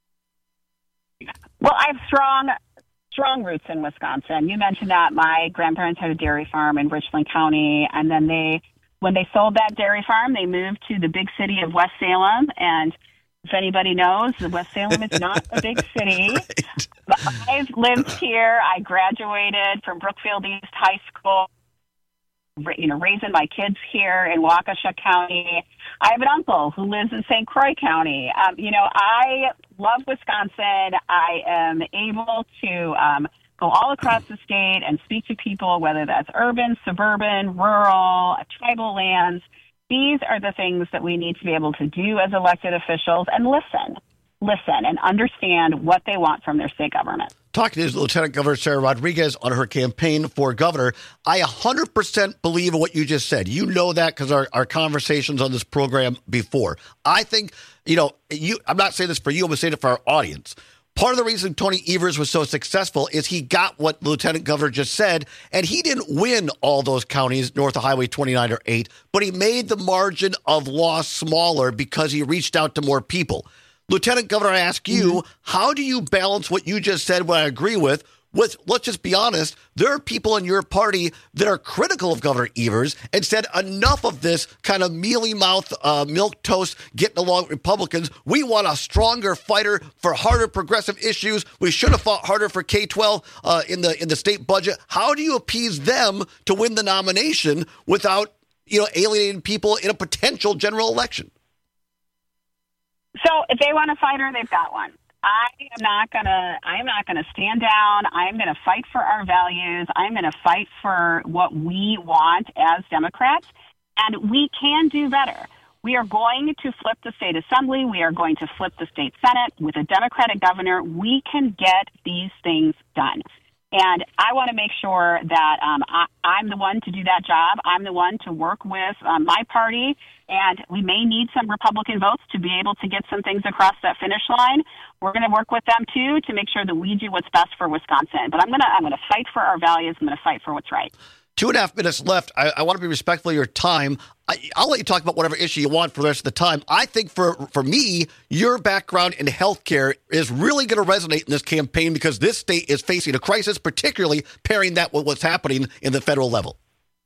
Well, I have strong strong roots in Wisconsin. You mentioned that my grandparents had a dairy farm in Richland County, and then they When they sold that dairy farm, they moved to the big city of West Salem. And if anybody knows, West Salem is not a big city. Right. But I've lived here. I graduated from Brookfield East High School. you know, raising my kids here in Waukesha County. I have an uncle who lives in Saint Croix County. Um, you know, I love Wisconsin. I am able to um, go all across the state and speak to people, whether that's urban, suburban, rural, tribal lands. These are the things that we need to be able to do as elected officials and listen, listen and understand what they want from their state government. Talking to Lieutenant Governor Sarah Rodriguez on her campaign for governor, I one hundred percent believe in what you just said. You know that because our, our conversations on this program before. I think, you know, you. I'm not saying this for you. I'm saying it for our audience. Part of the reason Tony Evers was so successful is he got what Lieutenant Governor just said, and he didn't win all those counties north of Highway twenty-nine or eight, but he made the margin of loss smaller because he reached out to more people. Lieutenant Governor, I ask you, mm-hmm. how do you balance what you just said, what I agree with, with, let's just be honest, there are people in your party that are critical of Governor Evers and said enough of this kind of mealy-mouth, uh, milquetoast, getting along with Republicans. We want a stronger fighter for harder progressive issues. We should have fought harder for K twelve uh, in the in the state budget. How do you appease them to win the nomination without, you know, alienating people in a potential general election? So if they want a fighter, they've got one. I am not gonna. I am not gonna stand down. I am gonna fight for our values. I'm gonna fight for what we want as Democrats, and we can do better. We are going to flip the state assembly. We are going to flip the state senate with a Democratic governor. We can get these things done. And I want to make sure that um, I, I'm the one to do that job. I'm the one to work with um, my party, and we may need some Republican votes to be able to get some things across that finish line. We're going to work with them, too, to make sure that we do what's best for Wisconsin. But I'm going to I'm going to fight for our values. I'm going to fight for what's right. Two and a half minutes left. I, I want to be respectful of your time. I, I'll let you talk about whatever issue you want for the rest of the time. I think for, for me, your background in healthcare is really going to resonate in this campaign because this state is facing a crisis, particularly pairing that with what's happening in the federal level.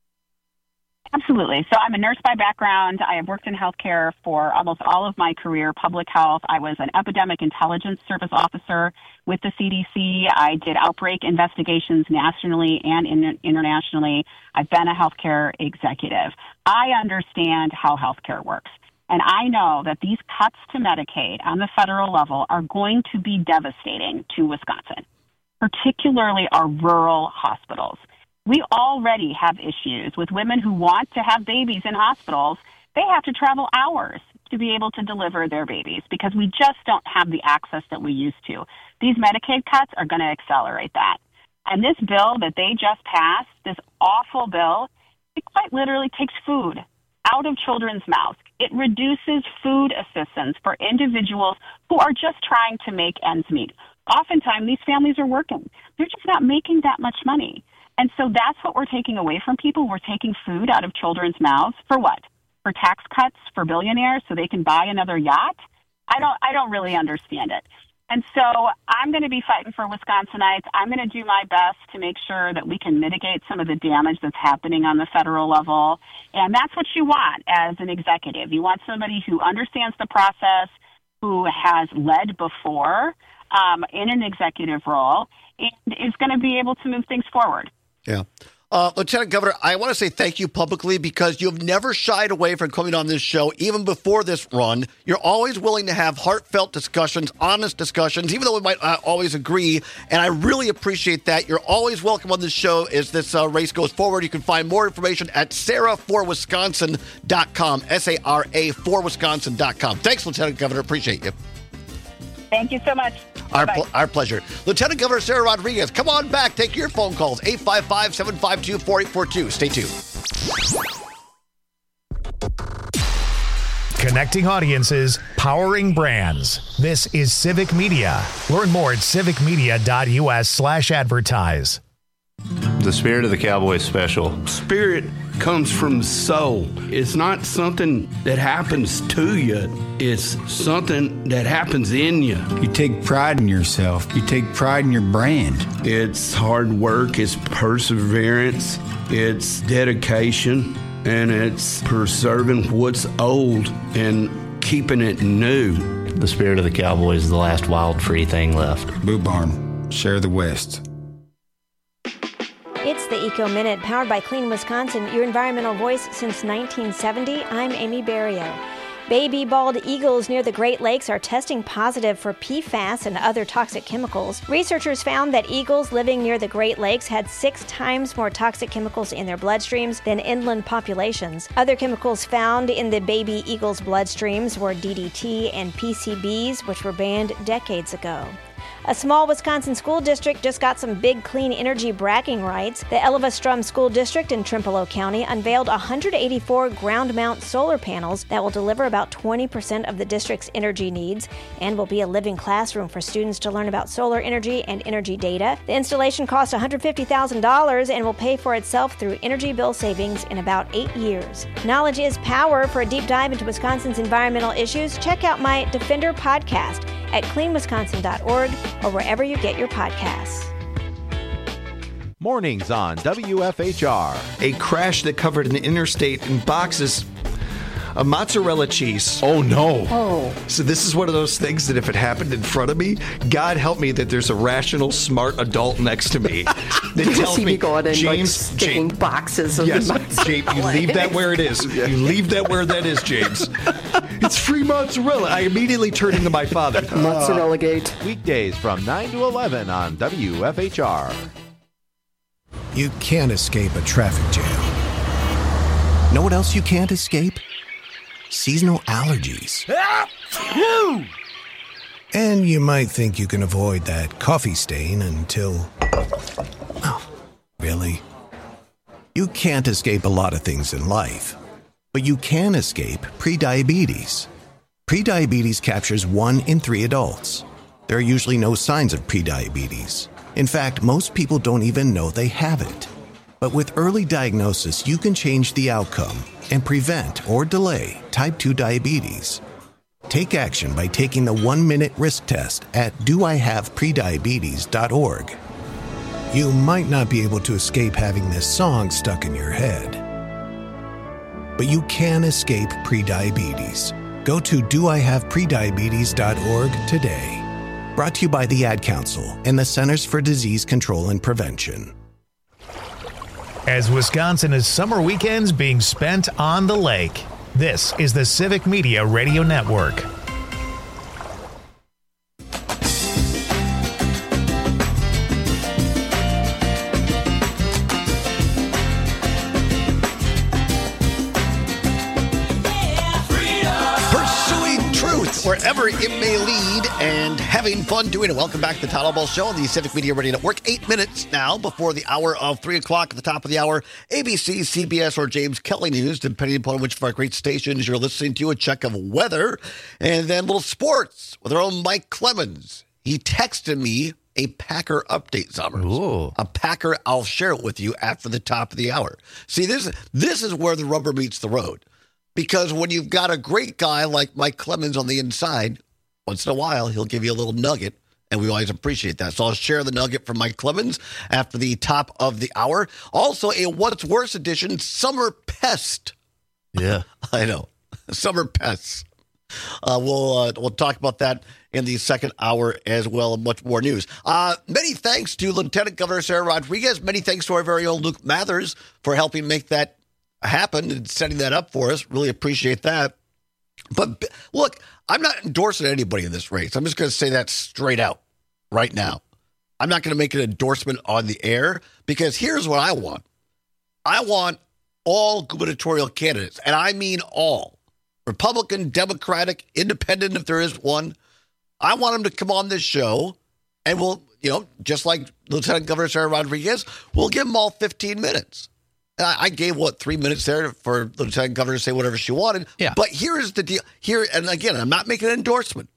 Absolutely. So I'm a nurse by background. I have worked in healthcare for almost all of my career, public health. I was an epidemic intelligence service officer with the C D C. I did outbreak investigations nationally and in, internationally. I've been a healthcare executive. I understand how healthcare works. And I know that these cuts to Medicaid on the federal level are going to be devastating to Wisconsin, particularly our rural hospitals. We already have issues with women who want to have babies in hospitals. They have to travel hours to be able to deliver their babies because we just don't have the access that we used to. These Medicaid cuts are going to accelerate that. And this bill that they just passed, this awful bill, it quite literally takes food out of children's mouths. It reduces food assistance for individuals who are just trying to make ends meet. Oftentimes, these families are working. They're just not making that much money. And so that's what we're taking away from people. We're taking food out of children's mouths for what? For tax cuts for billionaires so they can buy another yacht? I don't I don't really understand it. And so I'm going to be fighting for Wisconsinites. I'm going to do my best to make sure that we can mitigate some of the damage that's happening on the federal level. And that's what you want as an executive. You want somebody who understands the process, who has led before um, in an executive role, and is going to be able to move things forward. Yeah. Uh, Lieutenant Governor, I want to say thank you publicly because you've never shied away from coming on this show, even before this run. You're always willing to have heartfelt discussions, honest discussions, even though we might not always agree. And I really appreciate that. You're always welcome on this show as this uh, race goes forward. You can find more information at sarah for wisconsin dot com, S A R A for wisconsin dot com. Thanks, Lieutenant Governor. Appreciate you. Thank you so much. Our, pl- our pleasure. Lieutenant Governor Sarah Rodriguez, come on back. Take your phone calls, eight five five, seven five two, four eight four two. Stay tuned. Connecting audiences, powering brands. This is Civic Media. Learn more at civic media dot U S slash advertise. The Spirit of the Cowboy special. Spirit comes from soul. It's not something that happens to you. It's something that happens in you. You take pride in yourself. You take pride in your brand. It's hard work. It's perseverance. It's dedication. And it's preserving what's old and keeping it new. The Spirit of the Cowboy is the last wild free thing left. Boot Barn. Share the West. It's the Eco Minute, powered by Clean Wisconsin, your environmental voice since nineteen seventy. I'm Amy Barrio. Baby bald eagles near the Great Lakes are testing positive for P FAS and other toxic chemicals. Researchers found that eagles living near the Great Lakes had six times more toxic chemicals in their bloodstreams than inland populations. Other chemicals found in the baby eagles' bloodstreams were D D T and P C Bs, which were banned decades ago. A small Wisconsin school district just got some big clean energy bragging rights. The Elva-Strum School District in Trempealeau County unveiled one hundred eighty-four ground-mount solar panels that will deliver about twenty percent of the district's energy needs and will be a living classroom for students to learn about solar energy and energy data. The installation cost one hundred fifty thousand dollars and will pay for itself through energy bill savings in about eight years. Knowledge is power. For a deep dive into Wisconsin's environmental issues, check out my Defender podcast at clean wisconsin dot org or wherever you get your podcasts. Mornings on W F H R. A crash that covered an interstate in boxes of mozzarella cheese. Oh, no. Oh. So this is one of those things that if it happened in front of me, God help me that there's a rational, smart adult next to me that You tells see me, me going and like James, sticking James, boxes of yes, the mozzarella. James, you leave that where it is. You leave that where that is, James. It's free mozzarella. I immediately turn into my father. Mozzarella Gate. Weekdays from nine to eleven on W F H R. You can't escape a traffic jam. Know what else you can't escape? Seasonal allergies. And you might think you can avoid that coffee stain until... Oh, really? You can't escape a lot of things in life, but you can escape prediabetes. Prediabetes captures one in three adults. There are usually no signs of prediabetes. In fact, most people don't even know they have it. But with early diagnosis, you can change the outcome and prevent or delay type two diabetes. Take action by taking the one-minute risk test at do I have prediabetes dot org. You might not be able to escape having this song stuck in your head, but you can escape prediabetes. Go to do I have prediabetes dot org today. Brought to you by the Ad Council and the Centers for Disease Control and Prevention. As Wisconsin is summer weekends being spent on the lake, this is the Civic Media Radio Network. Pursuing truth wherever it may lead and having fun doing it. Welcome back to the Todd Ball Show on the Civic Media Radio Network. Eight minutes now before the hour of three o'clock at the top of the hour. A B C, C B S, or James Kelly News, depending upon which of our great stations you're listening to. A check of weather and then little sports with our own Mike Clemens. He texted me a Packer update, Summers. Ooh. A Packer, I'll share it with you after the top of the hour. See, this, this is where the rubber meets the road. Because when you've got a great guy like Mike Clemens on the inside, once in a while, he'll give you a little nugget, and we always appreciate that. So I'll share the nugget from Mike Clemens after the top of the hour. Also, a What's Worse edition, Summer Pest. Yeah. I know. Summer Pests. Uh, we'll uh, we'll talk about that in the second hour as well, and much more news. Uh, many thanks to Lieutenant Governor Sarah Rodriguez. Many thanks to our very own Luke Mathers for helping make that happen and setting that up for us. Really appreciate that. But look, I'm not endorsing anybody in this race. I'm just going to say that straight out right now. I'm not going to make an endorsement on the air because here's what I want. I want all gubernatorial candidates, and I mean all, Republican, Democratic, Independent, if there is one. I want them to come on this show, and we'll, you know, just like Lieutenant Governor Sarah Rodriguez, we'll give them all fifteen minutes. I gave, what, three minutes there for the Lieutenant Governor to say whatever she wanted. Yeah. But here's the deal. Here, and again, I'm not making an endorsement.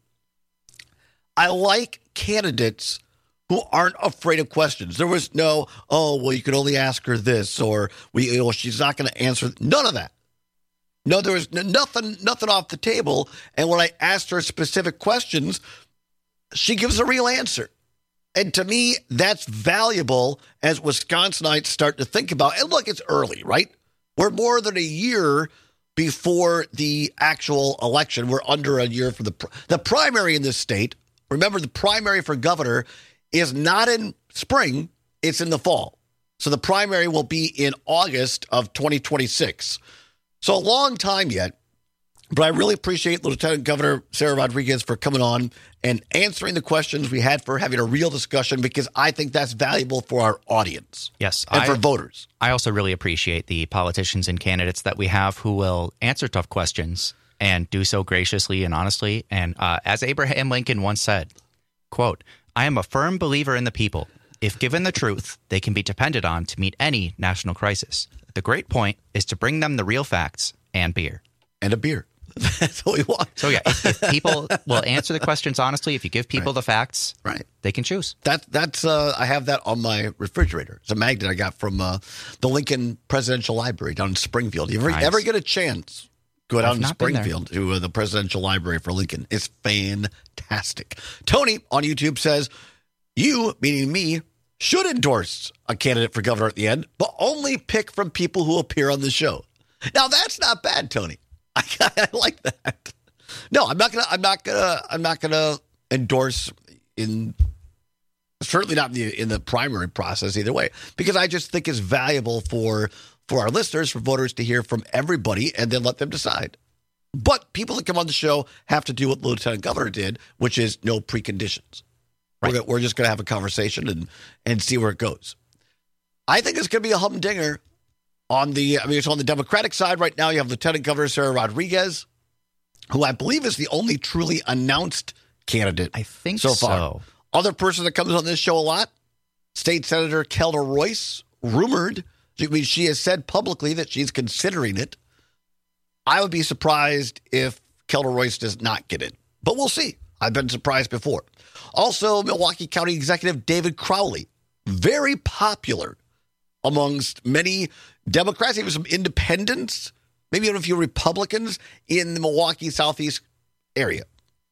I like candidates who aren't afraid of questions. There was no, oh, well, you can only ask her this, or we, you know, she's not going to answer. None of that. No, there was nothing, nothing off the table. And when I asked her specific questions, she gives a real answer. And to me, that's valuable as Wisconsinites start to think about. And look, it's early, right? We're more than a year before the actual election. We're under a year for the the primary in this state. Remember, the primary for governor is not in spring; it's in the fall. So the primary will be in August of twenty twenty-six. So a long time yet. But I really appreciate Lieutenant Governor Sarah Rodriguez for coming on and answering the questions we had, for having a real discussion, because I think that's valuable for our audience. Yes. And I, for voters. I also really appreciate the politicians and candidates that we have who will answer tough questions and do so graciously and honestly. And uh, as Abraham Lincoln once said, quote, "I am a firm believer in the people. If given the truth, they can be depended on to meet any national crisis. The great point is to bring them the real facts and beer." And a beer. That's what we want. So, yeah, if, if people will answer the questions honestly, if you give people right. the facts, right. they can choose. That, that's uh, I have that on my refrigerator. It's a magnet I got from uh, the Lincoln Presidential Library down in Springfield. You ever, Nice. ever get a chance, go down I've to not been there. Springfield to uh, the Presidential Library for Lincoln. It's fantastic. Tony on YouTube says, you, meaning me, should endorse a candidate for governor at the end, but only pick from people who appear on the show. Now, that's not bad, Tony. I, I like that. No, I'm not gonna. I'm not gonna. I'm not gonna endorse in. Certainly not in the in the primary process either way, because I just think it's valuable for for our listeners, for voters to hear from everybody, and then let them decide. But people that come on the show have to do what the Lieutenant Governor did, which is no preconditions. Right. We're, we're just going to have a conversation and and see where it goes. I think it's going to be a humdinger. On the, I mean, it's on the Democratic side right now. You have Lieutenant Governor Sarah Rodriguez, who I believe is the only truly announced candidate. I think so far. so. Other person that comes on this show a lot, State Senator Kelda Royce, rumored. I mean, she has said publicly that she's considering it. I would be surprised if Kelda Royce does not get it, but we'll see. I've been surprised before. Also, Milwaukee County Executive David Crowley, very popular amongst many Democrats, even some independents, maybe even a few Republicans in the Milwaukee Southeast area.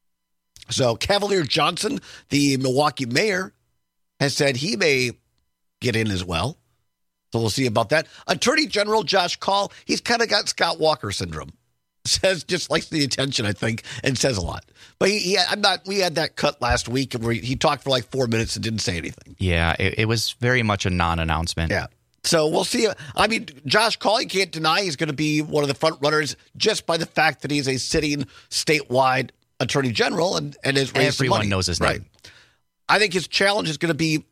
So Cavalier Johnson, the Milwaukee mayor, has said he may get in as well. So we'll see about that. Attorney General Josh Kaul, he's kind of got Scott Walker syndrome. Says just likes the attention, I think, and says a lot. But he, he I'm not. We had that cut last week where he, he talked for like four minutes and didn't say anything. Yeah, it, it was very much a non-announcement. Yeah. So we'll see. I mean, Josh Kaul, you can't deny he's going to be one of the front runners just by the fact that he's a sitting statewide attorney general and, and has raised some Everyone money. knows his name. Right. I think his challenge is going to be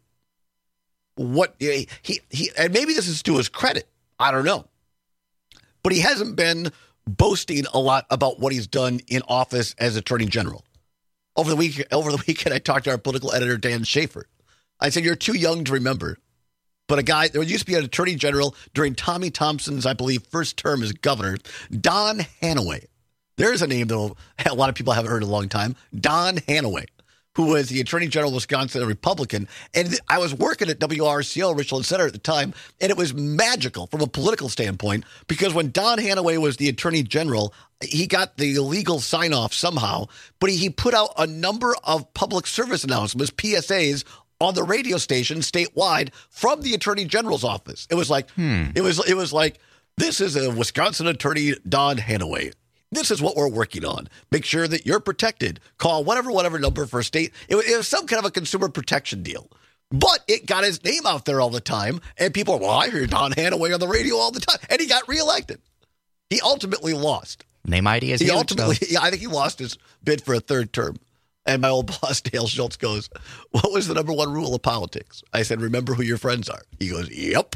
what he, he, he, and maybe this is to his credit. I don't know. But he hasn't been boasting a lot about what he's done in office as attorney general. Over the week, over the weekend, I talked to our political editor, Dan Schaefer. I said, you're too young to remember. But a guy, there used to be an attorney general during Tommy Thompson's, I believe, first term as governor, Don Hanaway. There's a name that a lot of people haven't heard in a long time. Don Hanaway, who was the attorney general of Wisconsin, a Republican. And I was working at W R C L, Richland Center at the time, and it was magical from a political standpoint because when Don Hanaway was the attorney general, he got the legal sign-off somehow, but he, he put out a number of public service announcements, P S As, on the radio station statewide from the attorney general's office. It was like, hmm. it was, it was like, this is a Wisconsin attorney, Don Hanaway. This is what we're working on. Make sure that you're protected. Call whatever, whatever number for state. It was, it was some kind of a consumer protection deal. But it got his name out there all the time. And people are, well, I hear Don Hanaway on the radio all the time. And he got reelected. He ultimately lost. Name I D is He huge, ultimately, though. yeah, I think he lost his bid for a third term. And my old boss, Dale Schultz, goes, what was the number one rule of politics? I said, remember who your friends are. He goes, yep.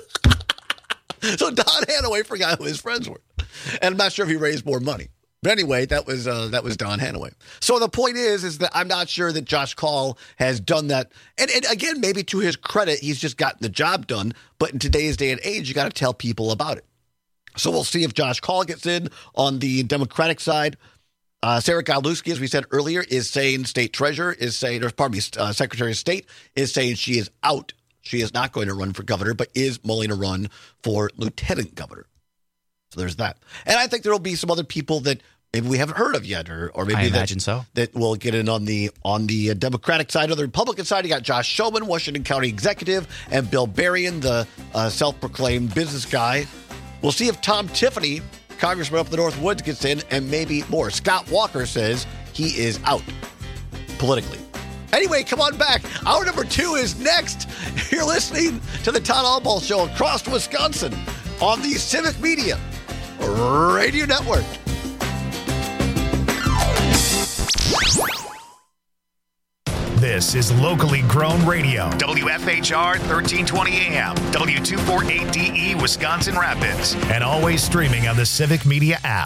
So Don Hanaway forgot who his friends were. And I'm not sure if he raised more money. But anyway, that was uh, that was Don Hanaway. So the point is, is that I'm not sure that Josh Kaul has done that. And, and again, maybe to his credit, he's just gotten the job done. But in today's day and age, you got to tell people about it. So we'll see if Josh Kaul gets in on the Democratic side. Uh, Sarah Godlewski, as we said earlier, is saying state treasurer is saying, or pardon me, uh, Secretary of State is saying she is out. She is not going to run for governor, but is mulling a run for lieutenant governor. So there's that. And I think there will be some other people that maybe we haven't heard of yet, or or maybe I that, imagine so. that will get in on the on the Democratic side. On the Republican side, you got Josh Showman, Washington County executive, and Bill Berrien, the uh, self-proclaimed business guy. We'll see if Tom Tiffany, congressman up in the North Woods, gets in, and maybe more. Scott Walker says he is out politically. Anyway, come on back. Hour number two is next. You're listening to the Todd Albaugh Show across Wisconsin on the Civic Media Radio Network. This is locally grown radio. W F H R thirteen twenty A M, W two forty-eight D E, Wisconsin Rapids, and always streaming on the Civic Media app.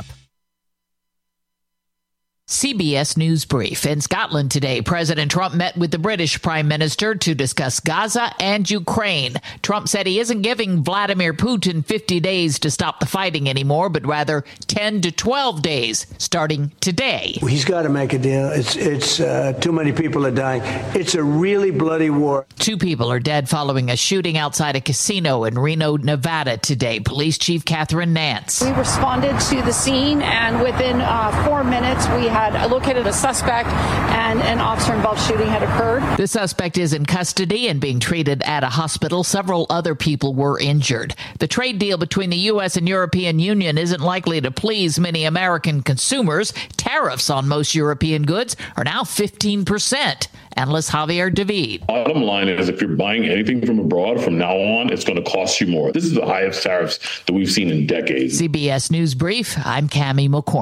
C B S News Brief. In Scotland today, President Trump met with the British Prime Minister to discuss Gaza and Ukraine. Trump said he isn't giving Vladimir Putin fifty days to stop the fighting anymore, but rather ten to twelve days, starting today. He's got to make a deal. It's it's uh, too many people are dying. It's a really bloody war. Two people are dead following a shooting outside a casino in Reno, Nevada today. Police Chief Catherine Nance. We responded to the scene, and within uh, four minutes, we had located a suspect, and an officer-involved shooting had occurred. The suspect is in custody and being treated at a hospital. Several other people were injured. The trade deal between the U S and European Union isn't likely to please many American consumers. Tariffs on most European goods are now fifteen percent. Analyst Javier David. Bottom line is, if you're buying anything from abroad from now on, it's going to cost you more. This is the highest tariffs that we've seen in decades. C B S News Brief. I'm Cammie McCormick.